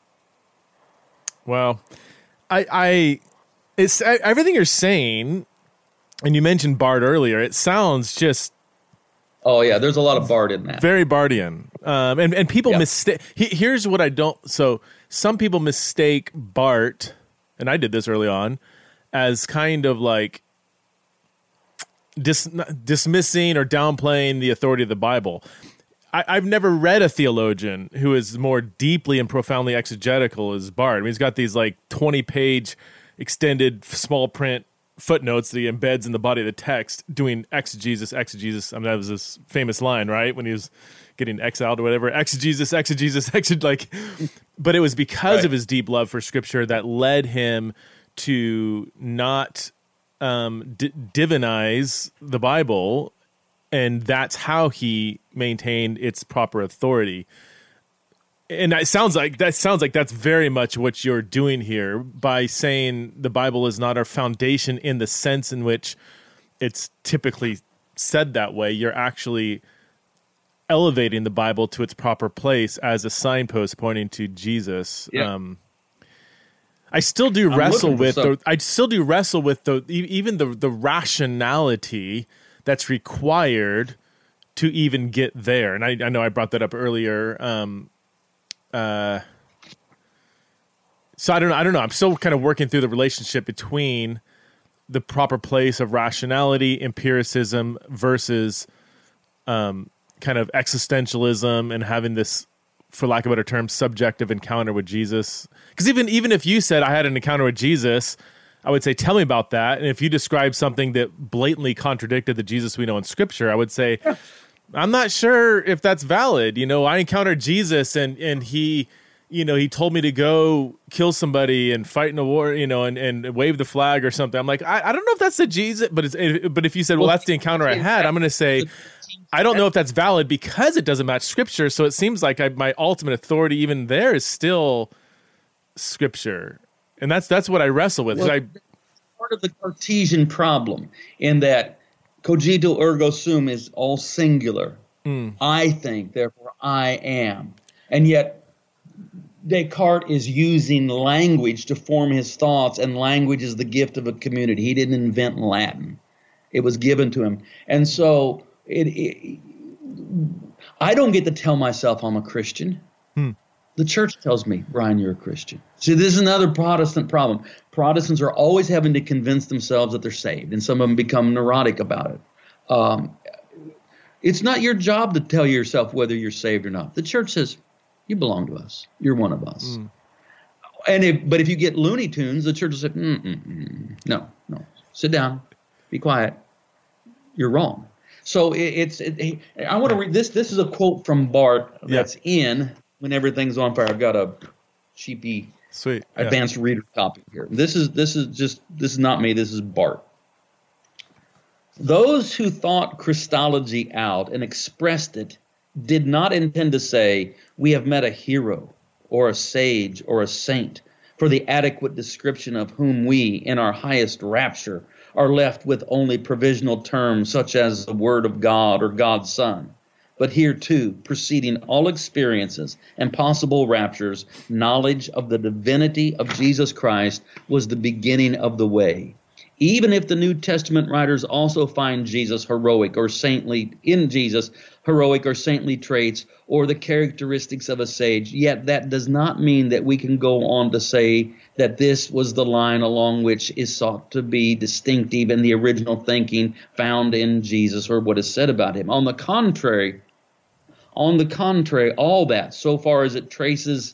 Well, I, I, it's I, everything you're saying, and you mentioned Bart earlier. It sounds just, oh yeah, there's a lot of Bart in that. Very Bartian, um, and and people yep. mistake. He, here's what I don't. So some people mistake Bart, and I did this early on, as kind of like dis, dismissing or downplaying the authority of the Bible. I, I've never read a theologian who is more deeply and profoundly exegetical as Bart. I mean, he's got these like twenty-page extended small print footnotes that he embeds in the body of the text, doing exegesis, exegesis. I mean, that was this famous line, right? When he was getting exiled or whatever, exegesis, exegesis, exeg like. But it was because right. of his deep love for Scripture that led him to not um, d- divinize the Bible. And that's how he maintained its proper authority. And it sounds like that sounds like that's very much what you're doing here by saying the Bible is not our foundation in the sense in which it's typically said that way. You're actually elevating the Bible to its proper place as a signpost pointing to Jesus. Yeah. Um, I still do I'm wrestle with some- the, I still do wrestle with the even the the rationality that's required to even get there. And I, I know I brought that up earlier. Um, uh, so I don't know. I don't know. I'm still kind of working through the relationship between the proper place of rationality, empiricism versus um, kind of existentialism and having this, for lack of a better term, subjective encounter with Jesus. Because even even if you said I had an encounter with Jesus, I would say, tell me about that. And if you described something that blatantly contradicted the Jesus we know in Scripture, I would say, I'm not sure if that's valid. You know, I encountered Jesus and and he, you know, he told me to go kill somebody and fight in a war, you know, and, and wave the flag or something. I'm like, I, I don't know if that's the Jesus, but it's, but if you said, well, that's the encounter I had, I'm going to say, I don't know if that's valid because it doesn't match Scripture. So it seems like I, my ultimate authority even there is still Scripture. And that's that's what I wrestle with. Well, I, part of the Cartesian problem in that cogito ergo sum is all singular. Mm. I think, therefore I am. And yet Descartes is using language to form his thoughts, and language is the gift of a community. He didn't invent Latin. It was given to him. And so it, it, I don't get to tell myself I'm a Christian. Hmm. The church tells me, Brian, you're a Christian. See, this is another Protestant problem. Protestants are always having to convince themselves that they're saved, and some of them become neurotic about it. Um, it's not your job to tell yourself whether you're saved or not. The church says, you belong to us. You're one of us. Mm. And if, but if you get Looney Tunes, the church will say, Mm-mm-mm. no, no, sit down, be quiet. You're wrong. So it, it's. It, I want to read this. This is a quote from Barth that's yeah. in When Everything's on Fire. I've got a cheapy, sweet yeah. advanced reader copy here. This is this is just this is not me. This is Barth. Those who thought Christology out and expressed it did not intend to say, we have met a hero or a sage or a saint, for the adequate description of whom we, in our highest rapture, are left with only provisional terms such as the Word of God or God's Son. But here, too, preceding all experiences and possible raptures, knowledge of the divinity of Jesus Christ was the beginning of the way. Even if the New Testament writers also find Jesus heroic or saintly, in Jesus, heroic or saintly traits or the characteristics of a sage, yet that does not mean that we can go on to say that this was the line along which is sought to be distinctive in the original thinking found in Jesus or what is said about him. On the contrary, on the contrary, all that, so far as it traces,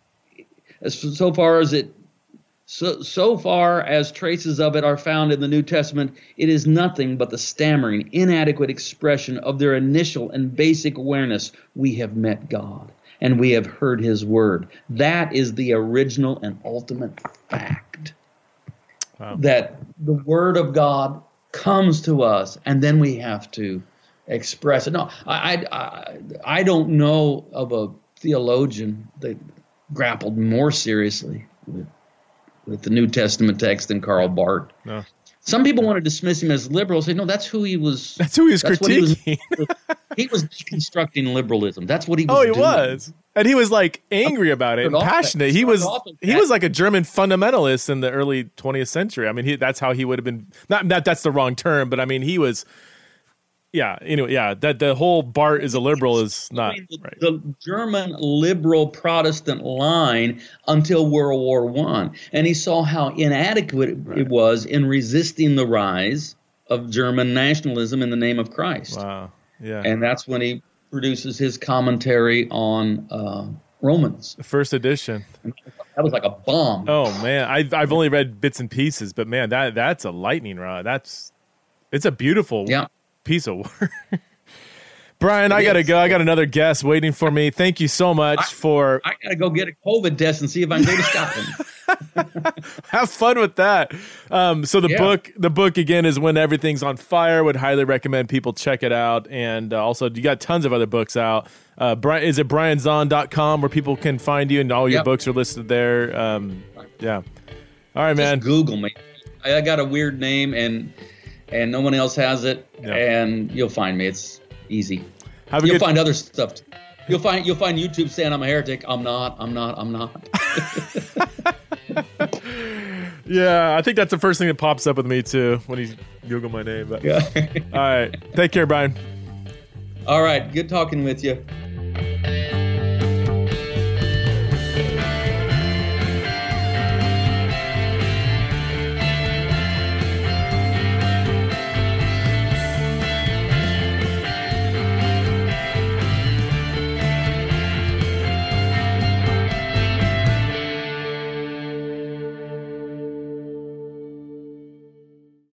so far as it So, so far as traces of it are found in the New Testament, it is nothing but the stammering, inadequate expression of their initial and basic awareness. We have met God, and we have heard his word. That is the original and ultimate fact. Wow. That the word of God comes to us, and then we have to express it. No, I, I, I don't know of a theologian that grappled more seriously with with the New Testament text than Karl Barth. No. Some people want to dismiss him as liberal, say, no, that's who he was. That's who he was critiquing. He was, he was deconstructing liberalism. That's what he was Oh, he doing. was. And he was like angry about it and passionate. He was he was like a German fundamentalist in the early twentieth century. I mean, he, that's how he would have been. Not that that's the wrong term, but I mean, he was. Yeah. Anyway, yeah. That the whole Barth is a liberal is not the, right. The German liberal Protestant line until World War One, and he saw how inadequate right. it was in resisting the rise of German nationalism in the name of Christ. Wow. Yeah. And that's when he produces his commentary on uh, Romans. The first edition. That was like a bomb. Oh man, I've I've only read bits and pieces, but man, that that's a lightning rod. That's it's a beautiful. Yeah. piece of work. Brian, it I gotta is. go. I got another guest waiting for me. Thank you so much I, for. I gotta go get a COVID test and see if I can go to Scotland. Have fun with that. Um, so the Yeah. book, the book again is When Everything's on Fire. Would highly recommend people check it out. And uh, also, you got tons of other books out. Uh, Brian, is it brian zahnd dot com where people can find you and all your Yep. books are listed there? Um, yeah. All right, man. Just Google me. I I got a weird name and and no one else has it, Yeah. and you'll find me. It's easy. Have a You'll good. find other stuff. Too. You'll find you'll find YouTube saying I'm a heretic. I'm not. I'm not. I'm not. Yeah, I think that's the first thing that pops up with me too when you Google my name. But Yeah. all right, take care, Brian. All right. Good talking with you.